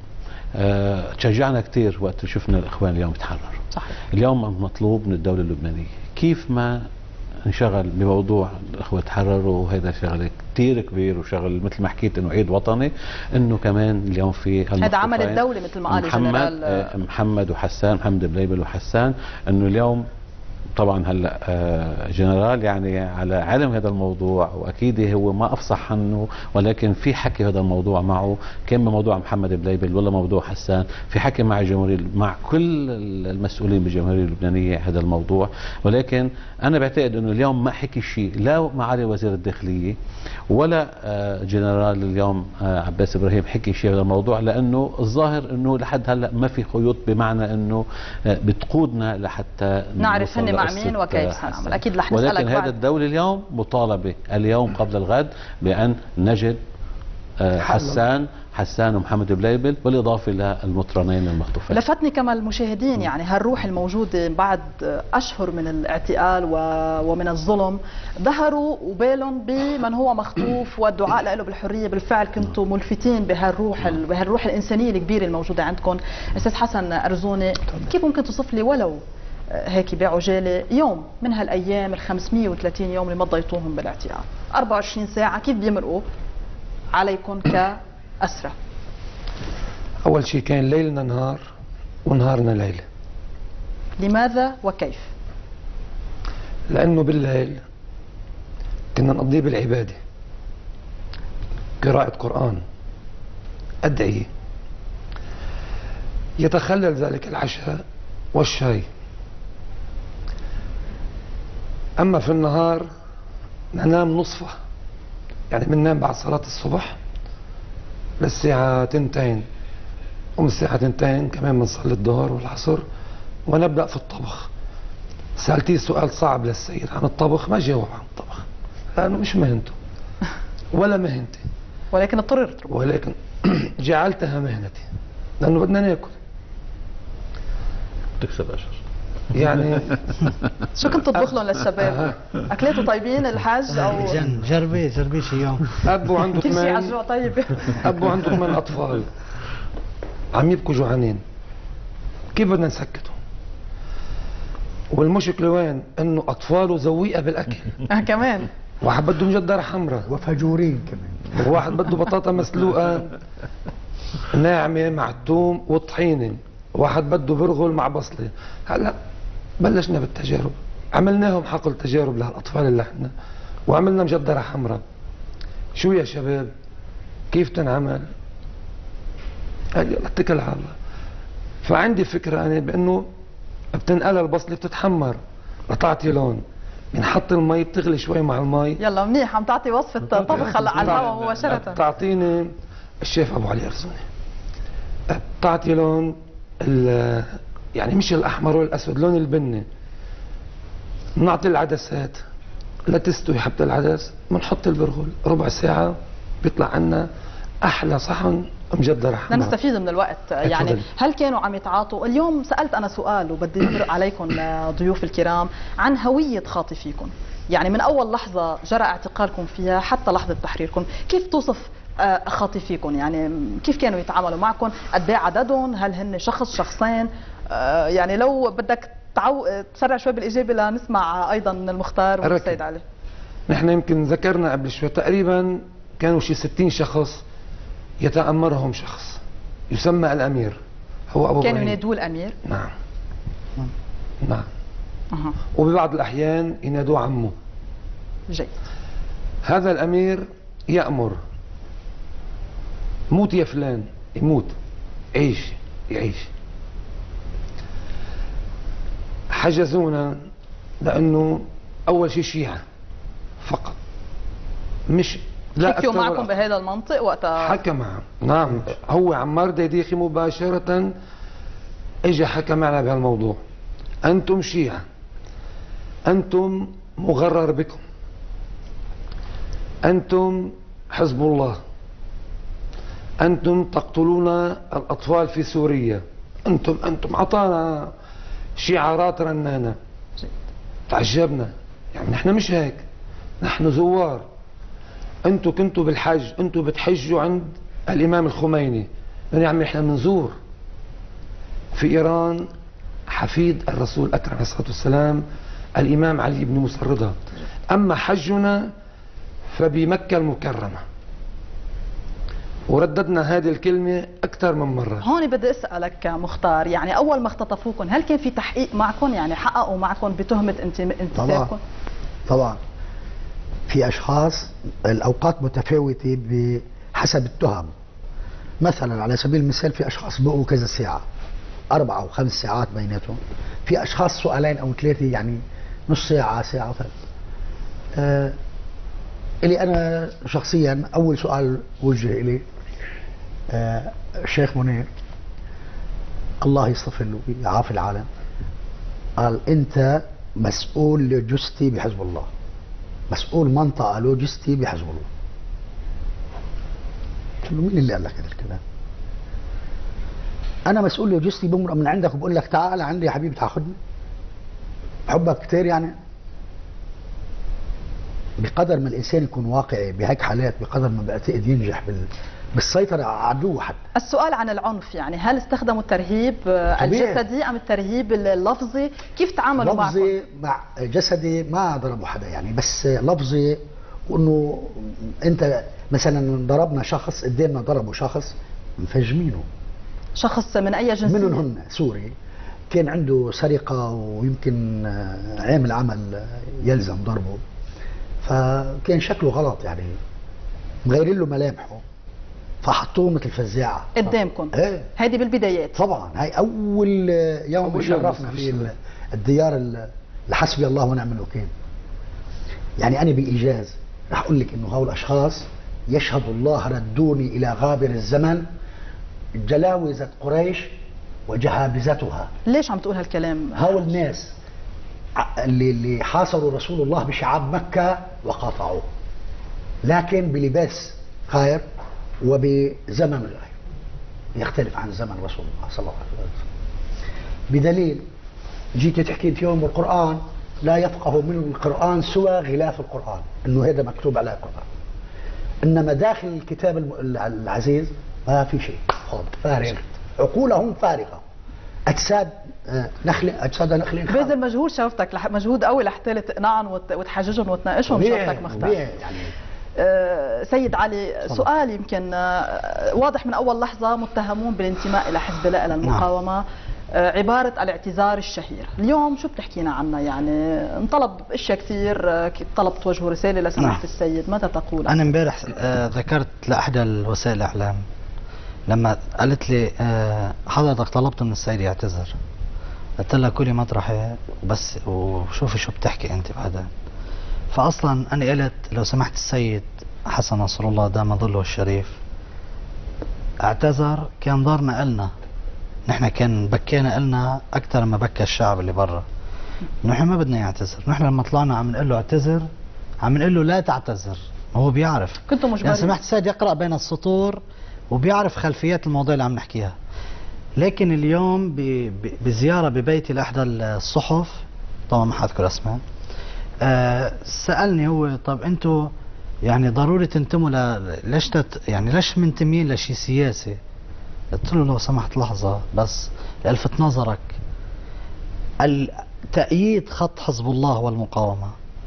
تشجعنا كثير وقت شفنا الاخوان اليوم يتحرروا. صحيح. اليوم مطلوب من الدوله اللبنانيه كيف ما انشغل بموضوع الاخوه تحرروا، وهذا شغله كثير كبير وشغل مثل ما حكيت انه عيد وطني، انه كمان اليوم في هذا عمل الدوله مثل ما قال محمد محمد وحسان، محمد بليبل وحسان، انه اليوم طبعا هلا جنرال يعني على علم هذا الموضوع، واكيد هو ما افصح عنه، ولكن في حكي هذا الموضوع معه، كان بموضوع محمد بليبل ولا موضوع حسان، في حكي مع الجمهوريه مع كل المسؤولين بالجمهوريه اللبنانيه هذا الموضوع. ولكن انا بعتقد انه اليوم ما حكي شيء لا معالي وزير الداخليه ولا جنرال اليوم عباس ابراهيم حكي شيء هذا الموضوع، لانه الظاهر انه لحد هلا ما في خيوط بمعنى انه بتقودنا لحتى نعرف هن مع مين وكيف سنعمل. اكيد رح نسالك. ولكن هذا الدولة اليوم مطالبة اليوم قبل الغد بأن نجد حسان حسان ومحمد بليبل، بالإضافة للمطرنين المخطوفين. لفتني كما المشاهدين يعني هالروح الموجودة بعد أشهر من الاعتقال ومن الظلم، ظهروا وبالهم بمن هو مخطوف والدعاء له بالحرية. بالفعل كنتوا ملفتين بهالروح بهالروح الإنسانية الكبيرة الموجودة عندكم. أستاذ حسن أرزوني، كيف ممكن توصف لي ولو هيك بعجاله يوم من هالايام ال خمسمية وثلاثين يوم اللي مضيتوهم بالاعتقال، أربعة وعشرين ساعة، كيف بيمرقوا عليكم كأسرى؟ اول شيء كان ليلنا نهار ونهارنا ليله. لماذا وكيف؟ لانه بالليل كنا نقضيه بالعباده، قراءه قران، ادعيه، يتخلل ذلك العشاء والشاي. أما في النهار ننام نصفه، يعني بننام بعد صلاة الصبح للساعة تنتين، ومن الساعة تنتين كمان بنصلي الظهر والعصر ونبدأ في الطبخ. سألتيه سؤال صعب للسيد عن الطبخ، ما جاوب عن الطبخ لأنه مش مهنته ولا مهنتي، ولكن اضطررت، ولكن جعلتها مهنتي لأنه بدنا ناكل. تكسب أجر يعني شو كنت تطبخ لهم للشباب؟ اكلاتوا طيبين الحاج او جن جربي جربي شي يوم. ابو عنده كل شيء ثمان عجوع طيب. ابو عنده ثمان اطفال عم يبكوا جوعانين، كيف بدنا نسكتهم؟ والمشكله وين؟ انه اطفاله ذويقه بالاكل. اه كمان واحد بده مجدره حمراء وفجورين كمان، وواحد بده بطاطا مسلوقه ناعمه مع الثوم والطحينه، واحد بده برغل مع بصله. هلا بلشنا بالتجارب، عملناهم حقل تجارب لهالاطفال اللي احنا، وعملنا مجدره حمراء. شو يا شباب كيف تنعمل؟ قال يلا اتكل على الله. فعندي فكره انا بانه بتنقلها البصله بتتحمر لتعطي لون، بنحط المي بتغلي شوي مع المي. يلا منيح، عم تعطي وصفه طبخ هلا على الهواء مباشره. بتعطيني الشيف ابو علي ارزوني، بتعطي لون يعني مش الاحمر والاسود، لون البني. بنعطي العدسات لتستوي حبة العدس، بنحط البرغل ربع ساعة بيطلع عنا أحلى صحن مجدرة حمراء. بدنا نستفيد من الوقت. يعني هل كانوا عم يتعاطوا؟ اليوم سألت أنا سؤال وبدي أمرق عليكم ضيوف الكرام عن هوية خاطفيكم، يعني من أول لحظة جرى اعتقالكم فيها حتى لحظة تحريركم، كيف توصف خاطفيكم؟ يعني كيف كانوا يتعاملوا معكم؟ قد ايه عددهم؟ هل هن شخص شخصين؟ يعني لو بدك تعو... تسرع شوي بالاجابه لنسمع ايضا من المختار والسيد علي. نحن يمكن ذكرنا قبل شوي تقريبا كانوا شي ستين شخص يتأمرهم شخص يسمى الامير، هو ابو كانوا ينادوه الامير؟ نعم نعم أه. وببعض الاحيان ينادوه عمه. جيد. هذا الامير يأمر موت يا فلان يموت، عيش يعيش. حجزونا لانه اول شيء شيعة فقط، مش لا حكيوا معكم بهذا المنطق وقتها؟ حكى معهم نعم. هو عمار ديديخي مباشرة اجى حكى معنا بهالموضوع. انتم شيعة، انتم مغرر بكم، انتم حزب الله، انتم تقتلون الاطفال في سوريا، انتم انتم عطانا شعارات رنانة. تعجبنا، يعني نحن مش هيك، نحن زوار. انتم كنتوا بالحج، انتم بتحجوا عند الامام الخميني، يعني عم احنا بنزور. في ايران حفيد الرسول الاكرم عليه الصلاه والسلام الامام علي بن موسى الرضا، اما حجنا فبمكه المكرمه. ورددنا هذه الكلمة أكثر من مرة. هون بدي أسألك مختار، يعني أول ما اختطفوكم هل كان في تحقيق معكم؟ يعني حققوا معكم بتهمة انتسابكم؟ طبعا طبعا. في أشخاص الأوقات متفاوتة بحسب التهم. مثلا على سبيل المثال في أشخاص بقوا كذا ساعة، أربعة أو خمس ساعات بيناتهم. في أشخاص سؤالين أو ثلاثة، يعني نص ساعة ساعة ثلاثة. أه إلي أنا شخصيا أول سؤال وجه إلي آه الشيخ منير الله يصطفي له يعافي العالم، قال أنت مسؤول لوجستي بحزب الله، مسؤول منطقة لوجستي بحزب الله. قلت له مين اللي قال لك هذا الكلام؟ أنا مسؤول لوجستي، بمرق من عندك وبقول لك تعال عندي يا حبيبي تاخذني؟ بحبك كثير يعني. بقدر ما الانسان يكون واقعي بهيك حالات، بقدر ما بعتقد ينجح بال... بالسيطره على عدو حتى. السؤال عن العنف، يعني هل استخدموا الترهيب الجسدي ام الترهيب اللفظي؟ كيف تعاملوا معكم؟ لفظي مع جسدي ما ضربوا حدا يعني، بس لفظي، وانه انت مثلا ضربنا شخص قدامنا، ضربوا شخص مفجمينه. شخص من اي جنسيه؟ منهم هن سوري، كان عنده سرقه ويمكن عامل عمل يلزم ضربه، فكان شكله غلط يعني، مغيرين له ملامحه، فحطوه مثل فزاعه قدامكم. ايه هيدي بالبدايات طبعا. هاي اول يوم شرفنا في الديار اللي حسبي الله ونعم الوكيل. يعني انا بالايجاز رح اقول لك انه هؤلاء الاشخاص يشهد الله ردوني الى غابر الزمن جلاوزة قريش وجهابزتها. ليش عم تقول هالكلام؟ هؤلاء الناس اللي اللي حاصروا رسول الله بشعاب مكة وقاطعوه، لكن بلباس خير وبزمن غير يختلف عن زمن رسول الله صلى الله عليه وسلم. بدليل جيت تحكي في يوم القرآن لا يفقه من القرآن سوى غلاف القرآن، انه هذا مكتوب على القرآن، انما داخل الكتاب العزيز ما في شيء، فاضي فارغ، عقولهم فارغة، اجساد نخله، اجساد نخله. بذل مجهود شوفتك، مجهود قوي لحتى تقنعهم وتحججهم وتناقشهم. شوفتك مختار. يعني أه سيد علي، سؤال يمكن أه واضح من اول لحظه متهمون بالانتماء الى حزب الله، الى المقاومه. نعم. أه عباره الاعتذار الشهير، اليوم شو بتحكينا عنها؟ يعني انطلب اشياء كثير، أه طلب توجهوا رساله لسماحه نعم. السيد، ماذا تقول؟ انا امبارح أه ذكرت لاحدى الوسائل الاعلام لما قالت لي أه حضرتك طلبت من السيد يعتذر، قلت لها كلي مطرحي بس وشوفي شو بتحكي انت بعدين. فاصلا انا قلت لو سمحت السيد حسن نصر الله دام ظله الشريف اعتذر، كان ضرنا النا، نحن كان بكينا النا اكثر ما بكى الشعب اللي برا. نحن ما بدنا يعتذر، نحن لما طلعنا عم نقول له اعتذر، عم نقول له لا تعتذر، هو بيعرف. كنتوا مجبرين. يعني سمحت السيد يقرا بين السطور وبيعرف خلفيات المواضيع اللي عم نحكيها. لكن اليوم بزياره ببيتي لاحدى الصحف، طبعا ما حاذكر اسماء، أه سالني هو طب انتم يعني ضروري تنتموا ل... ليش تت... يعني ليش منتمين لشيء سياسي؟ قلت له لو سمحت لحظة بس لألفت نظرك، تأييد خط حزب الله والمقاومة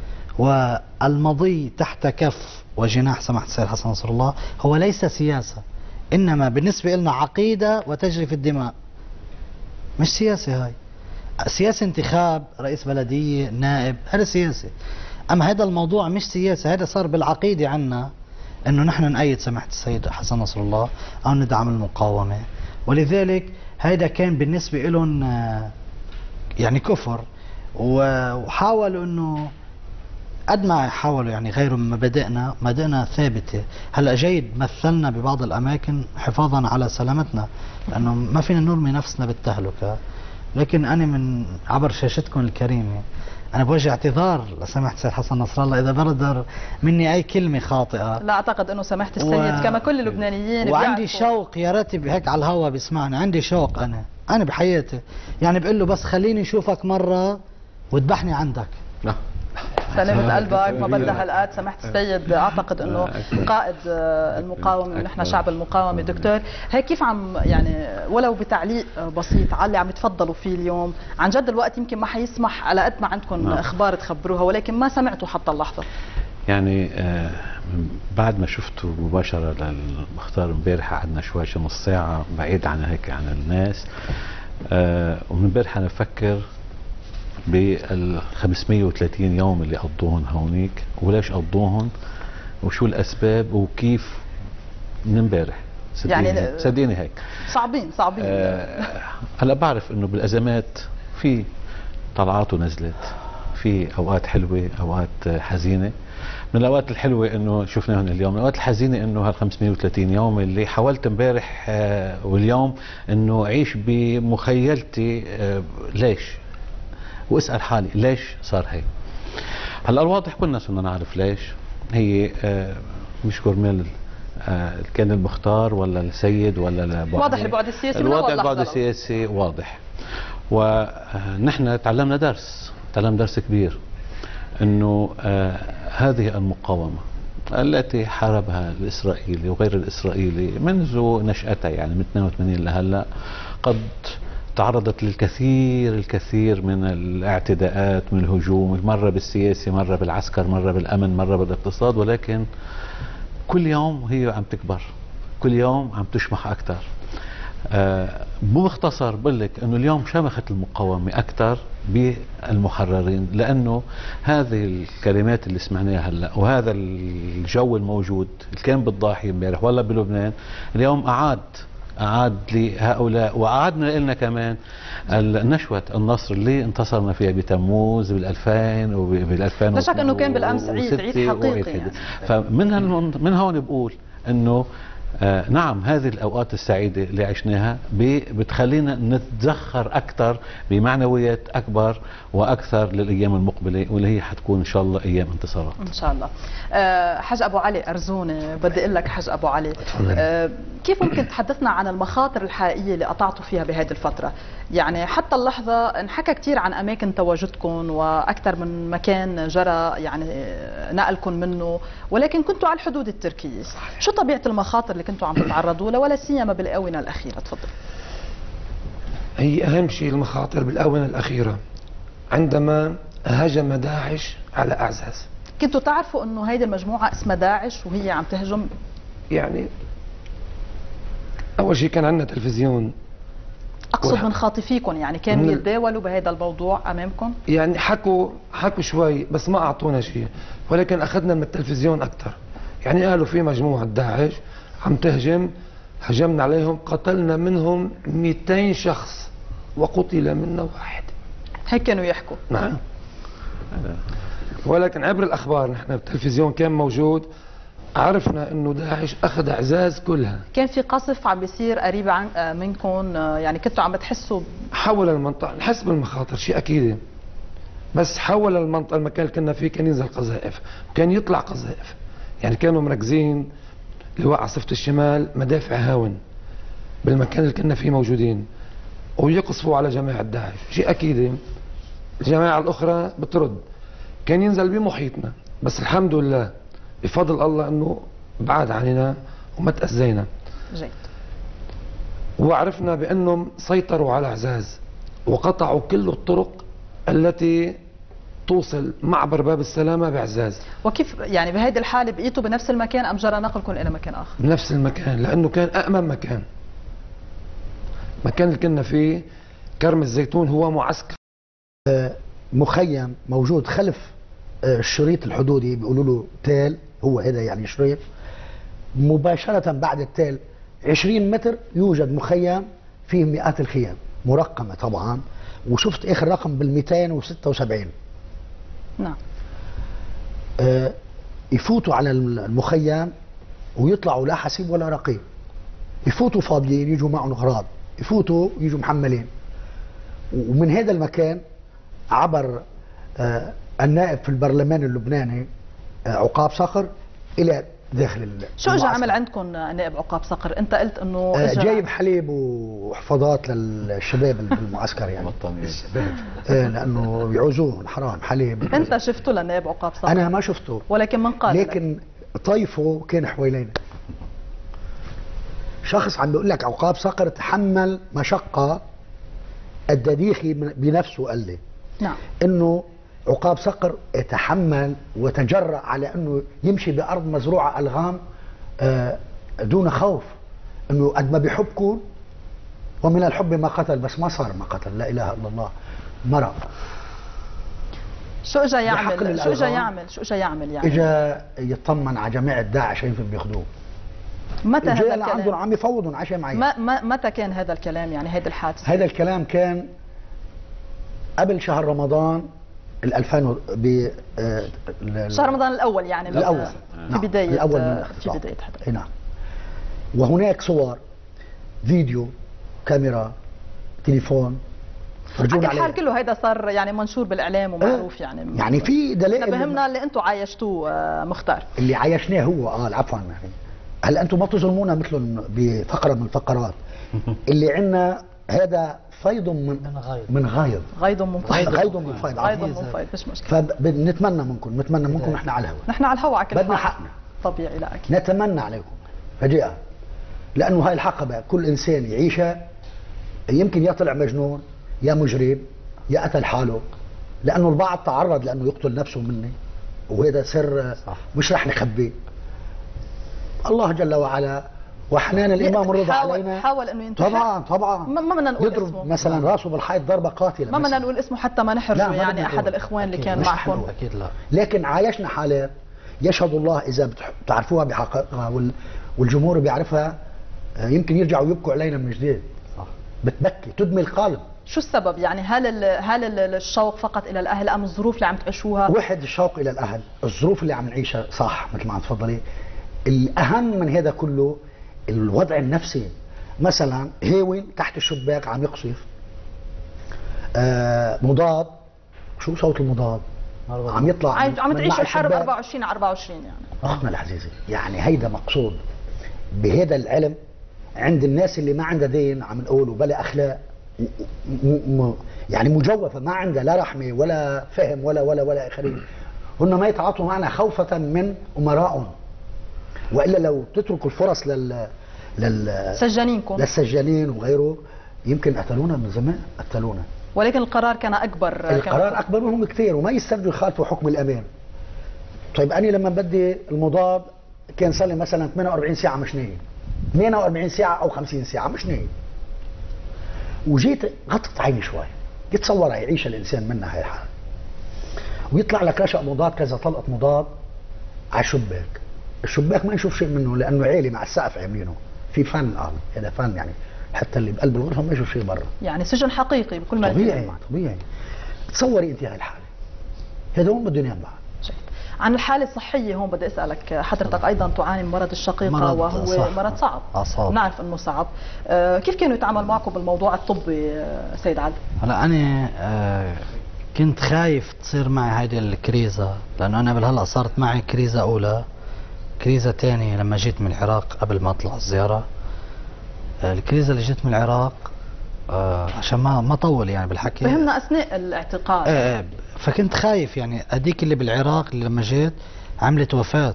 والمضي تحت كف وجناح سماحة السيد حسن نصر الله هو ليس سياسة، إنما بالنسبة لنا عقيدة وتجري في الدماء، مش سياسة. هاي سياسة انتخاب رئيس بلدية نائب، هذا سياسي. أما هذا الموضوع مش سياسة، هذا صار بالعقيدة عنا إنه نحن نأيد سماحة السيد حسن نصر الله أو ندعم المقاومة، ولذلك هذا كان بالنسبة لهم يعني كفر، وحاولوا إنه قد ما حاولوا يعني غيروا من مبادئنا، مبادئنا ثابتة. هلا جيد مثلنا ببعض الأماكن حفاظا على سلامتنا، لأنه ما فينا نرمي نفسنا بالتهلكة. لكن أنا من عبر شاشتكم الكريمة أنا بوجه اعتذار لسماحة السيد حسن نصر الله إذا بردر مني أي كلمة خاطئة. لا أعتقد أنه سماحة السيد و... كما كل اللبنانيين وعندي بيعرفوا. شوق يا راتب هيك على الهوا بيسمعني، عندي شوق أنا أنا بحياتي يعني بقول له بس خليني أشوفك مرة وتذبحني عندك. لا سلامة قلبك، ما بدها هالقد. سماحة السيد اعتقد انه قائد المقاومه ونحن شعب المقاومه. دكتور هيك كيف عم يعني ولو بتعليق بسيط على اللي عم يتفضلوا فيه اليوم، عن جد الوقت يمكن ما حيسمح على قد ما عندكم اخبار تخبروها، ولكن ما سمعتوا حتى اللحظه. يعني آه بعد ما شفته مباشره للمختار امبارح قعدنا شوي شي نص ساعه بعيد عن هيك عن الناس، آه ومن امبارح انا بفكر بال خمسمية وثلاثين يوم اللي قضوهم هونيك، وليش قضوهم وشو الاسباب وكيف من امبارح. صدقيني يعني صدقيني هيك صعبين صعبين. هلا آه بعرف انه بالازمات في طلعات ونزلات، في اوقات حلوه اوقات حزينه. من الاوقات الحلوه انه شفناهم اليوم، من الاوقات الحزينه انه هال خمسمية وثلاثين يوم اللي حاولت امبارح آه واليوم انه اعيش بمخيلتي آه ليش، واسأل حالي ليش صار هيك. هلا الواضح كلنا صرنا نعرف ليش. هي آه مش كرمال آه كان المختار ولا السيد ولا البعد، واضح البعد السياسي، الواضح البعد السياسي واضح. ونحن تعلمنا درس تعلمنا درس كبير، انه آه هذه المقاومة التي حاربها الاسرائيلي وغير الاسرائيلي منذ نشأتها يعني من اثنين وثمانين لهلا قد تعرضت للكثير الكثير من الاعتداءات، من الهجوم، مرة بالسياسي، مرة بالعسكر، مرة بالأمن، مرة بالاقتصاد، ولكن كل يوم هي عم تكبر، كل يوم عم تشمخ أكثر. آه بمختصر بقول لك انه اليوم شمخت المقاومة أكثر بالمحررين، لأنه هذه الكلمات اللي سمعناها هلا وهذا الجو الموجود اللي كان بالضاحية امبارح ولا بلبنان اليوم أعاد أعاد لهؤلاء، وأعدنا لنا كمان نشوة النصر اللي انتصرنا فيها بتموز بالألفين وبالألفين. لا شك أنه كان بالأمس عيد عيد حقيقي يعني. فمن من هون بقول أنه آه نعم هذه الأوقات السعيدة اللي عشناها بتخلينا نتزخر أكثر بمعنويات أكبر وأكثر للأيام المقبلة، واللي هي حتكون إن شاء الله أيام انتصارات إن شاء الله. آه حاج أبو علي أرزوني، بدي أقول لك حاج أبو علي، آه كيف ممكن تحدثنا عن المخاطر الحقيقية اللي قطعتوا فيها بهذه الفترة؟ يعني حتى اللحظة انحكى كثير عن أماكن تواجدكم وأكثر من مكان جرى يعني نقلكم منه، ولكن كنتوا على الحدود التركية. شو طبيعة المخاطر اللي كنتوا عم تتعرضوا لها ولا سيما بالآونة الأخيرة؟ تفضل. هي أهم شيء المخاطر بالآونة الأخيرة عندما هجم داعش على أعزاز. كنتوا تعرفوا انه هيدي المجموعة اسمها داعش وهي عم تهجم؟ يعني أول شيء كان عندنا تلفزيون. أقصد من خاطفيكم يعني كانوا يتداولوا بهذا الموضوع أمامكم؟ يعني حكوا حكوا شوي بس ما أعطونا شيء، ولكن أخذنا من التلفزيون أكثر. يعني قالوا في مجموعة داعش عم تهجم، هجمنا عليهم، قتلنا منهم مئتين شخص وقتل منا واحد. هيك كانوا يحكوا. نعم. ولكن عبر الأخبار نحن بالتلفزيون كان موجود، عرفنا انه داعش اخذ اعزاز كلها. كان في قصف عم بيصير قريب عن منكم، يعني كنتوا عم بتحسوا حول المنطقه، نحس بالمخاطر شيء اكيد، بس حول المنطقه المكان اللي كنا فيه كان ينزل قذائف وكان يطلع قذائف، يعني كانوا مركزين لواء عاصفه الشمال مدافع هاون بالمكان اللي كنا فيه موجودين ويقصفوا على جماعه داعش، شيء اكيد. الجماعه الاخرى بترد، كان ينزل بمحيطنا، بس الحمد لله بفضل الله انه بعد عننا وما تأذينا. جيد. وعرفنا بانهم سيطروا على عزاز وقطعوا كل الطرق التي توصل معبر باب السلامة بعزاز. وكيف يعني بهيدي الحالة بقيتوا بنفس المكان أم جرى نقلكم إلى مكان آخر؟ بنفس المكان، لأنه كان أأمن مكان. مكان اللي كنا فيه كرم الزيتون هو معسكر مخيم موجود خلف الشريط الحدودي، بيقولوا له تال، هو هذا يعني شريط. مباشرة بعد التال عشرين متر يوجد مخيم فيه مئات الخيام مرقمة طبعا، وشفت آخر رقم بالمئتين وستة وسبعين. نعم. آه يفوتوا على المخيم ويطلعوا لا حسيب ولا رقيب، يفوتوا فاضيين يجوا معهم اغراض، يفوتوا يجوا محملين. ومن هذا المكان عبر آه النائب في البرلمان اللبناني آه عقاب صقر الى داخل. شو اجى عمل عندكم نائب عقاب صقر؟ انت قلت انه آه جايب حليب وحفاضات للشباب بالمعسكر يعني آه لانه بيعوزوهم حرام حليب. انت شفته للنائب عقاب صقر؟ انا ما شفته، ولكن من قال لكن طيفه كان حوالينا. شخص عم بيقول لك عقاب صقر تحمل مشقه. الدديخي بنفسه قال لي نعم انه عقاب صقر يتحمل وتجرأ على انه يمشي بارض مزروعه الغام آه دون خوف، انه قد ما بيحبكم ومن الحب ما قتل، بس ما صار ما قتل. لا اله الا الله. مرق. شو اجى يعمل؟ شو اجى يعمل؟ شو اجى يعمل يعني؟ اجى يطمن على جماعه داعش يمكن بياخذوه. متى هذا الكلام؟ عندهم عم يفوضون عشان معين. ما ما متى كان هذا الكلام يعني هذا الحادث؟ هذا الكلام كان قبل شهر رمضان ال ألفين ب شهر رمضان الاول يعني الاول في بدايه الأول في بدايه هذا. نعم. وهناك صور، فيديو، كاميرا، تليفون. على الحال كله هيدا صار يعني منشور بالاعلام ومعروف يعني. يعني في دلائل. بهمنا اللي انتم عايشتوه مختار. اللي عايشناه هو اه عفوا يعني. هلا انتم ما تظلمونا مثلهم بفقره من الفقرات. اللي عندنا هذا فيض من من غايض. غيض من فيض. غيض من فيض. غيض من فيض مش مشكله. فبنتمنى منكم، نتمنى منكم نحن على الهواء. نحن على الهواء على كل بدنا حقنا. طبيعي لا اكيد. نتمنى عليكم فجأة، لانه هاي الحقبه كل انسان يعيشها يمكن يا طلع مجنون يا مجرم يا قتل حاله، لانه البعض تعرض لانه يقتل نفسه مني، وهذا سر مش رح نخبيه. الله جل وعلا وحنان الامام الرضا علينا حاول انه ينتحر. طبعا طبعا ما بدنا نقول يضرب اسمه مثلا راسه بالحيط ضربه قاتله. ما بدنا نقول اسمه حتى ما نحرجه يعني احد الاخوان اللي كان معكم. اكيد لا. لكن عايشنا حالات يشهد الله اذا بتعرفوها بحقائقها والجمهور بيعرفها، يمكن يرجعوا يبكوا علينا من جديد. صح. بتبكي تدمي القلب. شو السبب يعني؟ هل هل الشوق فقط الى الاهل ام الظروف اللي عم تعيشوها؟ واحد الشوق الى الاهل، الظروف اللي عم نعيشها صح مثل ما عم تفضلي. الاهم من هذا كله الوضع النفسي. مثلا هيوين تحت الشباك عم يقصف آه مضاد. شو صوت المضاد؟ عم يطلع عم تعيش الحرب أربعة وعشرين على أربعة وعشرين يعني. اختنا العزيزه يعني هيدا مقصود بهذا العلم عند الناس اللي ما عندها دين، عم نقول وبلا اخلاق م م يعني مجوفه، ما عندها لا رحمه ولا فهم ولا ولا ولا اخرين. هن ما يتعاطوا معنا خوفه من امرائهم، والا لو تتركوا الفرص لل لل سجانينكم للسجانين وغيره يمكن قتلونا من زمان، قتلونا. ولكن القرار كان اكبر. القرار كان اكبر منهم كثير وما يستبدوا يخالفوا حكم الامان. طيب انا لما بدي المضاد كان صار لي مثلا ثمانية وأربعين ساعه مش نايم، ثمانية وأربعين ساعه او خمسين ساعه مش نايم، وجيت غطت عيني شوي، يتصور يعيش الانسان منها هاي الحاله، ويطلع لك رشق مضاد كذا طلقه مضاد على الشباك. الشباك ما نشوف شيء منه لانه عالي مع السقف عاملينه في فن. اه هذا فن يعني حتى اللي بقلب الغرفه ما يشوف شيء برا. يعني سجن حقيقي بكل ما طبيعي طبيعي. تصوري انت هاي الحاله، هذا هون بده ينام بعد. عن الحالة الصحية هون بدي أسألك، حضرتك أيضا تعاني من مرض الشقيقة مرض وهو صح. مرض صعب. أصاب. نعرف أنه صعب. آه كيف كانوا يتعامل معكم بالموضوع الطبي آه سيد علي؟ هلا أنا آه كنت خايف تصير معي هيدي الكريزة، لأنه أنا بالهلا صارت معي كريزة أولى، كريزة ثانية لما جيت من العراق قبل ما أطلع الزيارة. آه الكريزة اللي جيت من العراق آه عشان ما ما طول يعني بالحكي. فهمنا أثناء الاعتقال. آه فكنت خايف يعني. هذيك اللي بالعراق اللي لما جيت عملت وفاة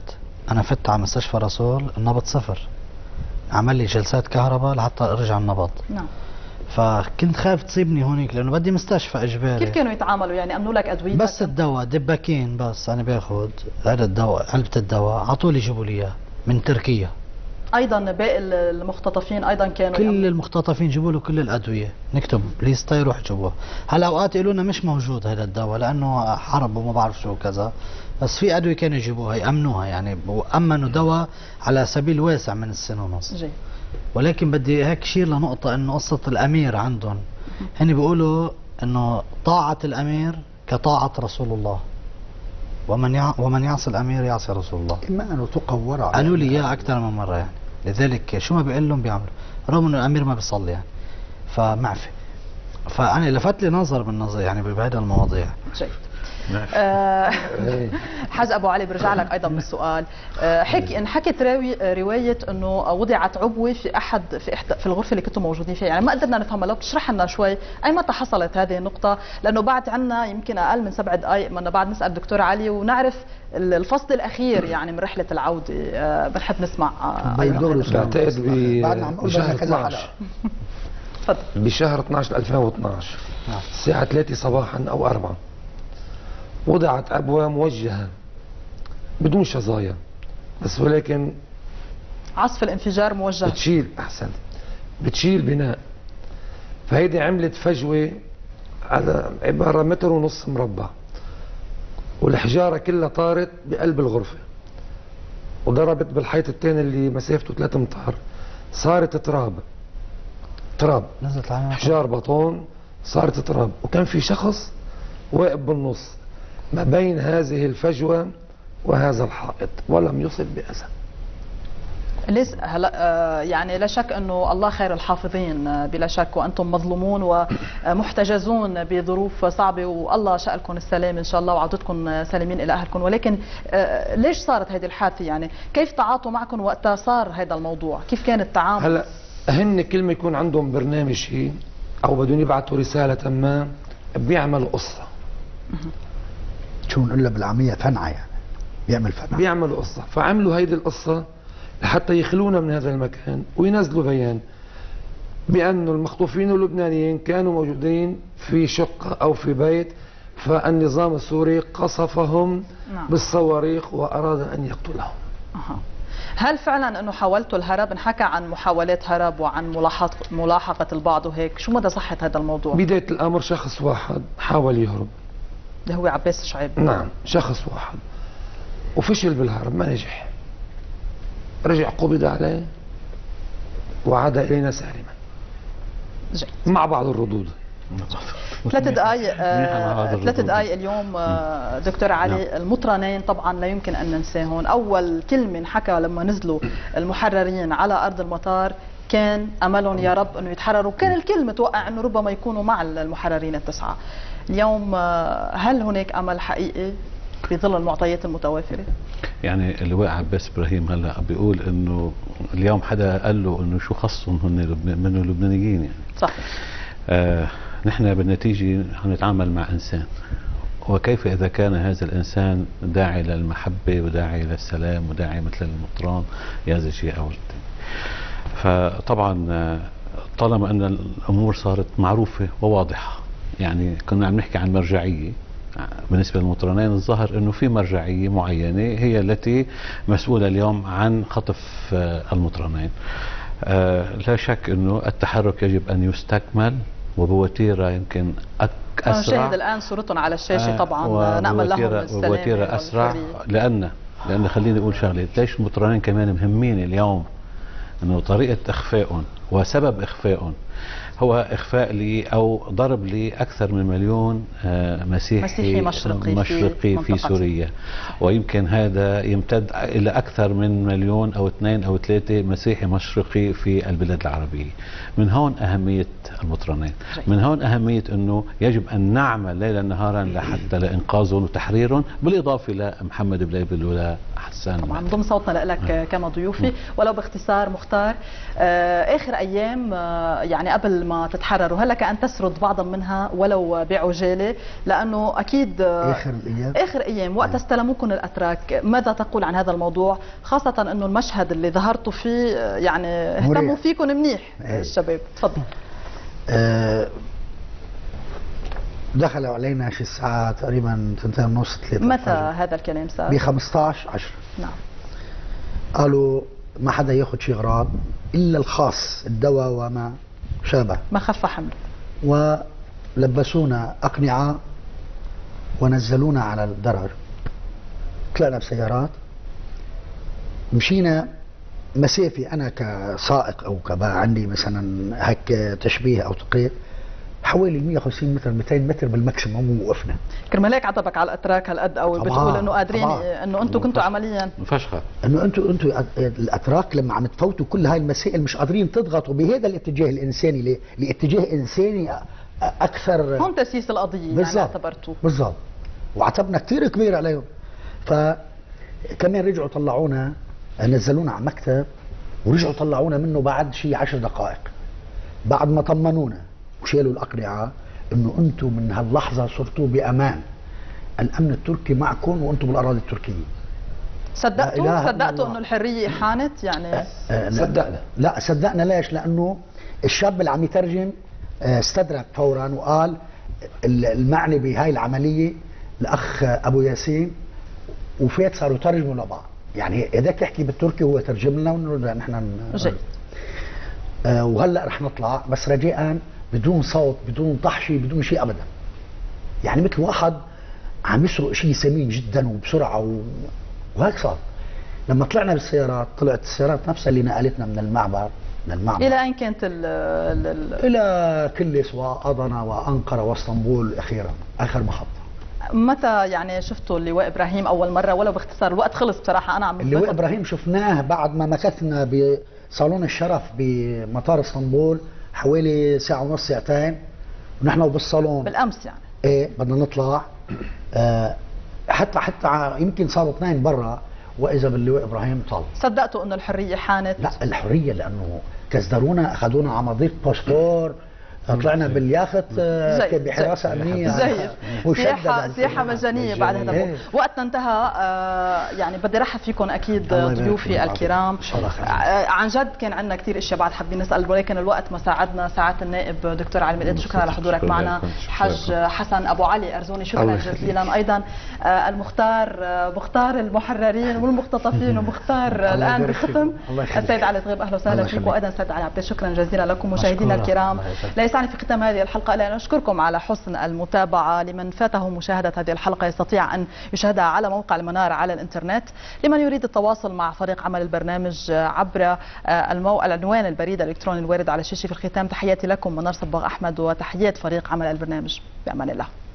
انا فت على مستشفى رسول النبض صفر، عمل لي جلسات كهرباء لحتى ارجع النبض. نعم. فكنت خايف تصيبني هونيك لانه بدي مستشفى اجباري. كيف كانوا يتعاملوا يعني؟ امنوا لك ادويه؟ بس الدواء دباكين، بس انا باخذ هذا الدواء، علبه الدواء على طول يجيبوا لي اياه من تركيا. ايضا باقي المختطفين ايضا كانوا كل يعملوا. المختطفين جيبوا له كل الادويه، نكتب ليستا يروح جوا. هلا اوقات يقولوا لنا مش موجود هذا الدواء لانه حرب وما بعرف شو كذا، بس في ادويه كانوا يجيبوها يامنوها، يعني وامنوا دواء على سبيل واسع من السنه ونص. جي. ولكن بدي هيك شير لنقطه انه قصه الامير عندهم، هن بيقولوا انه طاعه الامير كطاعه رسول الله، ومن يع... ومن يعصي الامير يعصي رسول الله. اما انه تقور على قالوا لي اياه اكثر من مره يعني، لذلك شو ما بيقول لهم بيعملوا، رغم انه الامير ما بيصلي يعني. فمعفي. فانا لفت لي نظر بالنظر يعني بهذا المواضيع. جيد. آه حاج ابو علي برجع لك ايضا بالسؤال. آه حكي انحكت روايه انه وضعت عبوه في احد في احدى في الغرفه اللي كنتم موجودين فيها، يعني ما قدرنا نفهمها، لو بتشرح لنا شوي اي متى حصلت هذه النقطه؟ لانه بعد عنا يمكن اقل من سبع دقائق بدنا بعد نسال الدكتور علي ونعرف الفصل الاخير يعني من رحله العوده. آه بنحب نسمع. آه بعتقد بشهر اثنعش تفضل. بشهر اثنعش ألفين واثنعش الساعه ثلاثة صباحا او أربعة وضعت عبوة موجهة بدون شظايا، بس ولكن عصف الانفجار موجه بتشيل احسن بتشيل بناء، فهيدي عملت فجوة على عبارة متر ونص مربع، والحجارة كلها طارت بقلب الغرفة وضربت بالحيط الثاني اللي مسافته ثلاثة امتار، صارت تراب تراب نزلت على حجار بطون، صارت تراب، وكان في شخص واقف بالنص ما بين هذه الفجوة وهذا الحائط ولم يصب بأذى. ليس هلا آه يعني لا شك انه الله خير الحافظين آه بلا شك، وانتم مظلومون ومحتجزون بظروف صعبه، والله شألكم السلام ان شاء الله وعودتكم سالمين الى اهلكم. ولكن آه ليش صارت هذه الحادثه؟ يعني كيف تعاطوا معكم وقتها صار هذا الموضوع؟ كيف كان التعامل؟ هلا هن كل ما يكون عندهم برنامج شيء او بدهم يبعثوا رساله ما بيعملوا قصه. شو نقول له بالعاميه فنعه، يعني بيعمل فنعه بيعملوا قصه، فعملوا هيدي القصه لحتى يخلونا من هذا المكان وينزلوا بيان بأن المخطوفين اللبنانيين كانوا موجودين في شقة أو في بيت، فالنظام السوري قصفهم نعم. بالصواريخ وأراد أن يقتلهم. أه. هل فعلا أنه حاولتوا الهرب؟ انحكى عن محاولات هرب وعن ملاحقة, ملاحقة البعض وهيك، شو مدى صحة هذا الموضوع؟ بداية الأمر شخص واحد حاول يهرب اللي هو عباس شعيب. نعم شخص واحد وفشل بالهرب ما نجح، رجع قبض عليه وعاد إلينا سالما جيد. مع بعض الردود. ثلاث دقائق آه ثلاث دقائق اليوم آه دكتور علي. المطرنين طبعا لا يمكن ان ننساهم، اول كلمه انحكى لما نزلوا المحررين على ارض المطار كان املهم يا رب انه يتحرروا، كان الكل متوقع انه ربما يكونوا مع المحررين التسعه. اليوم آه هل هناك امل حقيقي في ظل المعطيات المتوافره؟ يعني اللواء عباس ابراهيم هلا بيقول انه اليوم حدا قال له انه شو خصهم هن من اللبنانيين يعني. صحيح. آه نحن بالنتيجه عم نتعامل مع انسان، وكيف اذا كان هذا الانسان داعي للمحبه وداعي للسلام وداعي مثل المطران هذا شيء اول. فطبعا طالما ان الامور صارت معروفه وواضحه، يعني كنا عم نحكي عن مرجعيه بالنسبة للمطرنين، الظاهر انه في مرجعية معينة هي التي مسؤولة اليوم عن خطف المطرنين. آه لا شك انه التحرك يجب ان يستكمل وبوتيرة يمكن اسرع. نشاهد الان صورتهم على الشاشة طبعا، آه نأمل لهم السلامة وبوتيرة اسرع، لان لان خليني اقول شغلة، ليش المطرنين كمان مهمين اليوم؟ انه طريقة اخفائهم وسبب اخفائهم هو اخفاء لي او ضرب لي اكثر من مليون مسيحي, مسيحي مشرقي, مشرقي في, في سوريا، ويمكن هذا يمتد الى اكثر من مليون او اثنين او ثلاثه مسيحي مشرقي في البلاد العربيه. من هون اهميه المطرنين، من هون اهميه انه يجب ان نعمل ليلا نهارا لحتى لانقاذهم وتحريرهم، بالاضافه لمحمد بليبل ولا حسان. طبعا ضم صوتنا لك كما ضيوفي، ولو باختصار مختار. آه اخر ايام يعني قبل ما تتحرروا، هل لك ان تسرد بعضا منها ولو بعجاله؟ لانه اكيد اخر الايام اخر ايام وقت استلموكم الاتراك، ماذا تقول عن هذا الموضوع؟ خاصه انه المشهد اللي ظهرتوا فيه يعني اهتموا فيكم منيح الشباب. تفضل. أه دخلوا علينا شي الساعة تقريبا ثنتين ونص ثلاثة. متى هذا الكلام صار؟ ب خمسطعش عشرة. نعم. قالوا ما حدا ياخذ شي اغراض الا الخاص، الدواء وما شابه. ما خف حمله. ولبسونا اقنعة ونزلونا على الدرج. طلعنا بسيارات، مشينا مسافة انا كسائق او كبا عندي مثلا هيك تشبيه او تقريب حوالي مية وخمسين متر مئتين متر بالماكسيموم، ووقفنا. كرمال هيك عطبك على الاتراك هالقد قوي، بتقول انه قادرين انه انتم كنتوا عمليا فشخه، انه انتم انتم الاتراك لما عم تفوتوا كل هاي المسائل مش قادرين تضغطوا بهذا الاتجاه الانساني، لاتجاه انساني اكثر. هون تسييس القضيه بالزبط. يعني اعتبرتوه بالضبط، وعتبنا كثير كبير عليهم. فكمان رجعوا طلعونا، نزلونا على مكتب ورجعوا طلعونا منه بعد شيء عشر دقائق، بعد ما طمنونا وشالوا الأقنعة انه انتم من هاللحظة صرتوا بأمان، الأمن التركي معكم وانتم بالأراضي التركية. صدقتوا صدقتوا انه الحرية حانت يعني؟ أه أه صدقنا. لا صدقنا. ليش؟ لأنه الشاب اللي عم يترجم استدرك فورا وقال المعني بهاي العملية الأخ أبو ياسين، وفات صاروا يترجموا لبعض، يعني هذاك يحكي بالتركي وهو يترجم لنا ونرد نحن. جيد. أه وهلا رح نطلع بس رجاء بدون صوت، بدون طحشي، بدون شيء ابدا. يعني مثل واحد عم يسرق شيء ثمين جدا وبسرعه و... وهيك صار. لما طلعنا بالسيارات، طلعت السيارات نفسها اللي نقلتنا من المعبر من المعبر الى اين كانت ال ال الى كلس وأضنا وانقره واسطنبول اخيرا، اخر محطه. متى يعني شفتوا اللواء ابراهيم اول مره؟ ولو باختصار، الوقت خلص بصراحه. انا عم اللواء ابراهيم شفناه بعد ما مكثنا بصالون الشرف بمطار اسطنبول حوالي ساعة ونص ساعتين، ونحن بالصالون بالامس يعني. ايه بدنا نطلع. آه حتى حتى يمكن صاروا اثنين برا، واذا باللواء ابراهيم طال. صدقتوا انه الحرية حانت؟ لا الحرية لانه كزدرونا، اخذونا على مضيق باسبور، طلعنا بالياخت بحراسه امنيه. زي سياحه سياحه مجانيه بعد هذا الموضوع. وقتنا انتهى. آه يعني بدي رحب فيكم اكيد ضيوفي الكرام. آه عن جد كان عندنا كثير اشياء بعد حابين نسال، ولكن الوقت ما ساعدنا. سعاده النائب دكتور علي ميلاد، شكرا على حضورك معنا. حج حسن ابو علي ارزوني، شكرا جزيلا. ايضا آه المختار آه مختار المحررين والمختطفين ومختار الان بالختم السيد علي طغيب، اهلا وسهلا فيك. وايضا السيد علي عبد، شكرا جزيلا لكم مشاهدينا الكرام. في ختام هذه الحلقة لا نشكركم على حسن المتابعة. لمن فاته مشاهدة هذه الحلقة يستطيع أن يشاهدها على موقع المنار على الإنترنت. لمن يريد التواصل مع فريق عمل البرنامج عبر المو... العنوان البريد الإلكتروني الوارد على الشاشة في الختام. تحياتي لكم منار صباغ أحمد وتحيات فريق عمل البرنامج. بأمان الله.